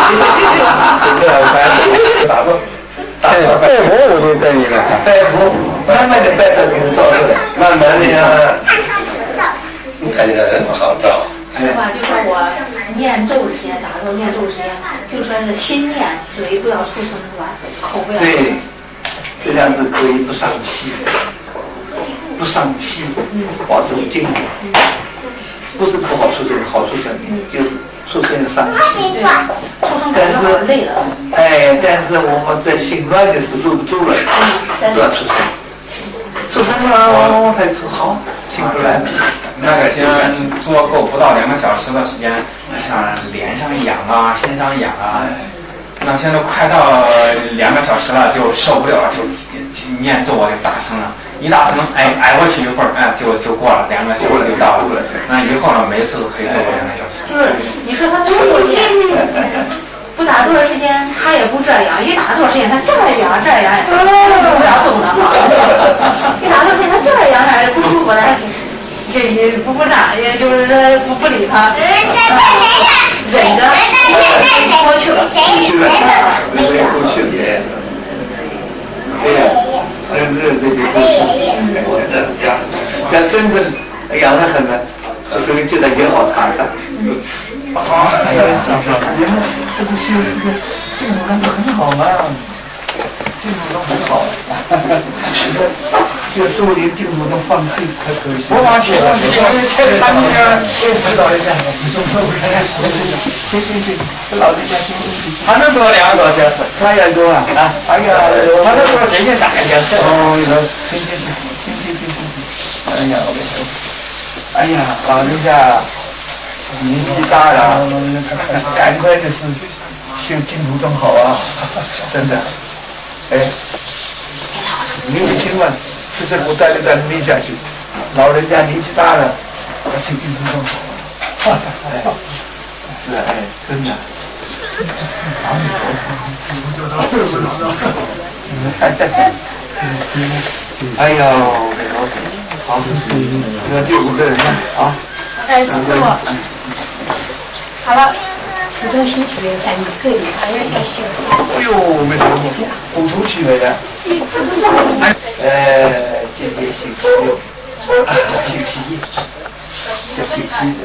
对，打坐，拜佛我就带你了，拜佛，慢慢的拜到你的照着，慢慢的呀，你看这个人好照。 是吧？就说我念咒之前，打坐念咒之前，就说是心念，嘴不要出声是吧？口不要。 对，这样子可以不伤气，不伤气，保守静，不是不好出声，好出声音，就是出声伤气。 出声感觉好累了。 哎，但是我们在心乱的时候搂不住了，不要出声。出声了，才出好，起不来。 那个先做够不到两个小时的时间，像脸上痒啊，身上痒啊，那现在快到两个小时了，就受不了了，就就就念咒啊，就大声了，一大声，哎挨过去一会儿，哎就就过了，两个小时就到了。那以后呢，每次都可以做两个小时。 就是你说他打坐时间，不打坐的时间他也不这样，一打坐时间他这样这样，不要动的哈。一打坐时间他这样那不舒服了。这些不鼓掌，也就是说不不理他，忍着，过去了，过去了， 过去了，对呀，这这这这过去，我这家，但真正养得很呢，所以就在也好查查。啊，哎呀，上上，你们这是修这个这种人很好嘛，这种人很好。这周围定住能放弃，可可惜。 我放弃，我今天才参加， 我指导一下，你说说不看？行行行，老人家行行行。 他能做两个多小时， 他也多啊啊！哎呀， 他能做接近三个小时。 哦，行行行行行行行。哎呀，我跟你说，哎呀，老人家年纪大了，赶快就是修净土宗好啊，真的。哎，年轻嘛。 就是不断的在努力下去。老人家年纪大了，而且病情更好。哎，是哎，真的。哎呦，老师，好，那就五个人了啊。 哎，师傅，好了，普通新区的在你这里还要小修。 哎呦，没错，普通区的呀。呃，今天星期六，星期一，叫星期一。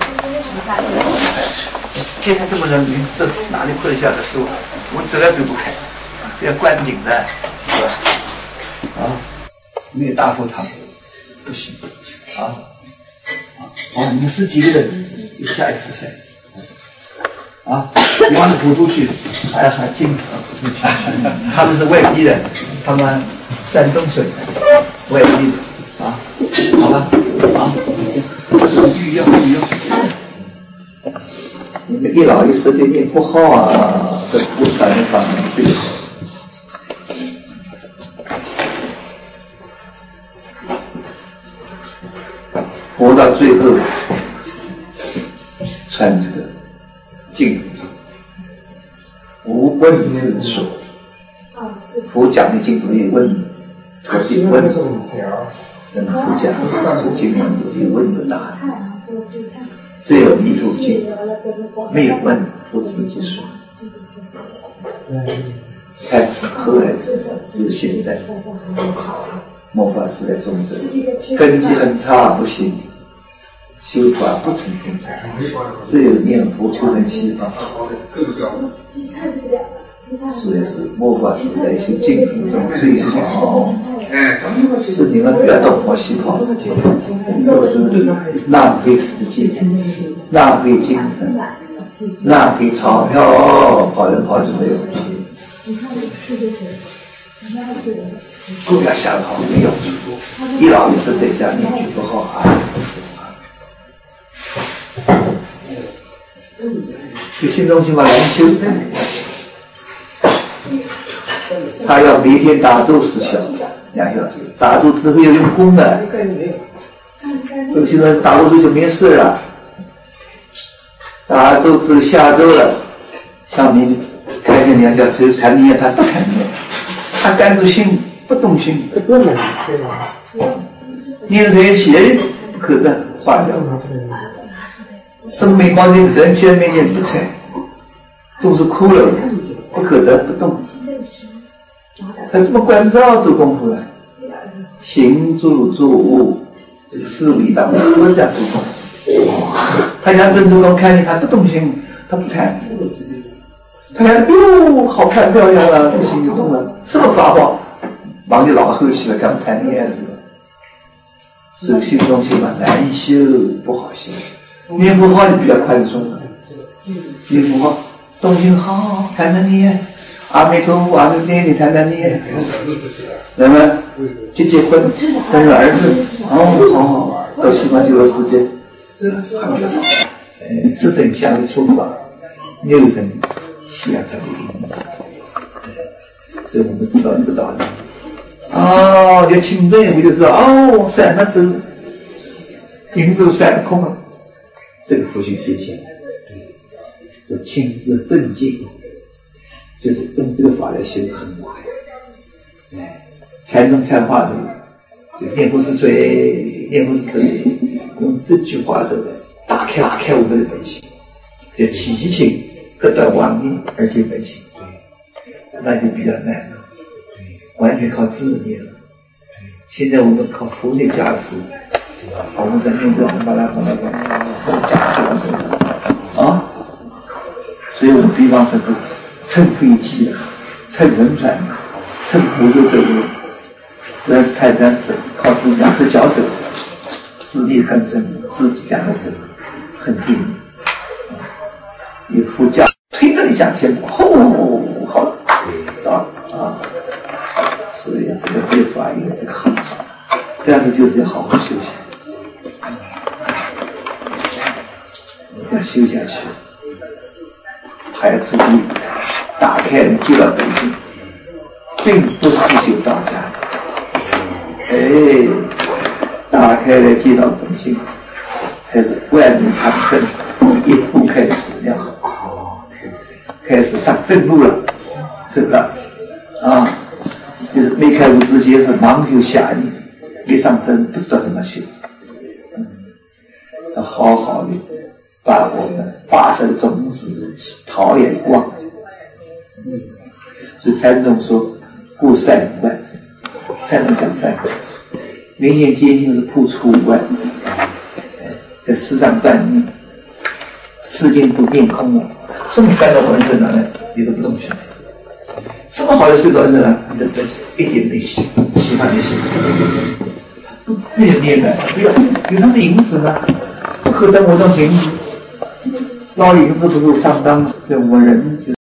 今天这么冷，你这哪里困得下的走？我走也走不开，这要关顶的，是吧？啊，没有大佛堂，不行啊。哦，你们十几个人，下一次，下一次。啊，你往普渡去，还还近，他们是外地人，他们山东省外地的啊，好吧，啊，御用御用。你们一老一少对念不好啊，这不传的方面最好。活到最后，传这个净土，无问自说。佛讲的净土有问，佛有问，那么佛讲的净土有问有答。只有离途经，没有问，佛自己说。开始后来就是现在，末法时代中者，根基很差，不行，修法不成功，只有念佛求成西方。所以是末法时代修净土中最好。是你们不要东跑西跑，都是浪费时间，浪费精神，浪费钞票，跑来跑去没有用。不要瞎跑，没有处。一老一少在家念就不好啊。有些东西嘛难修，他要每天打坐十小时。两小时打坐之后要用功的，有些人打坐之后就没事了，打坐之后下周了，像你看见两小时禅念，他不禅念，他干住心不动心，念在一起不可能化掉，生命光景人前面念不成，都是骷髅，不可得不动。他这么关照做功夫了，行住坐卧这个思维当中都这样做功夫。他想真主公看见他不动心，他不谈，他看哟好看漂亮了，动心就动了，什么法宝，忙就老后期了，刚谈恋爱是吧？所以修东西嘛难修，不好修。念佛好就比较宽松了，念佛好，动心好，谈谈念。阿弥陀佛，阿弥陀佛，你谈谈你，那么结结婚，生了儿子，哦，好好，到西方极乐世界，还没有好，呃，四生下的出法，六生西洋他的因子，所以我们知道这个道理。哦，要清正，我就知道，哦，散了走，行走散空了，这个佛学界限，对，清是正境。就是用这个法来修很快，哎，禅宗禅话的，就念佛是水，念佛是水，用这句话的打开打开我们的本性，就起情隔断妄念而见本性，那就比较难了，完全靠自念了。现在我们靠佛的加持，我们在念这巴拉巴拉巴拉加持我们啊，所以我们比方说是。乘飞机，乘轮船，乘火车走路，那才这样子靠自己两个脚走，自力更生，自己两个走，很定。有副驾推着你向前，吼，好，到啊！所以这个对法有这个好处，第二个就是要好好修行，这样修下去，还要注意。打开了就要本性，并不是修道家。呃， 哎，打开了见到本性，才是万里长征一步开始了，开始上正路了，走了啊！就是没开悟之前是盲修瞎念，一上真不知道怎么修，嗯，要好好的把我们发射的种子陶冶光，嗯，所以禅宗说故善无外，禅宗讲善，明眼见性是破除无外，在世上断念，世间不变空了，什么干到浑身上来，你都不动去。什么好的睡着人呢？你都一点没洗，洗发没洗，那是念的，不要，因为它是银子嘛，不可等我当银子，捞银子不是上当，所以我们人就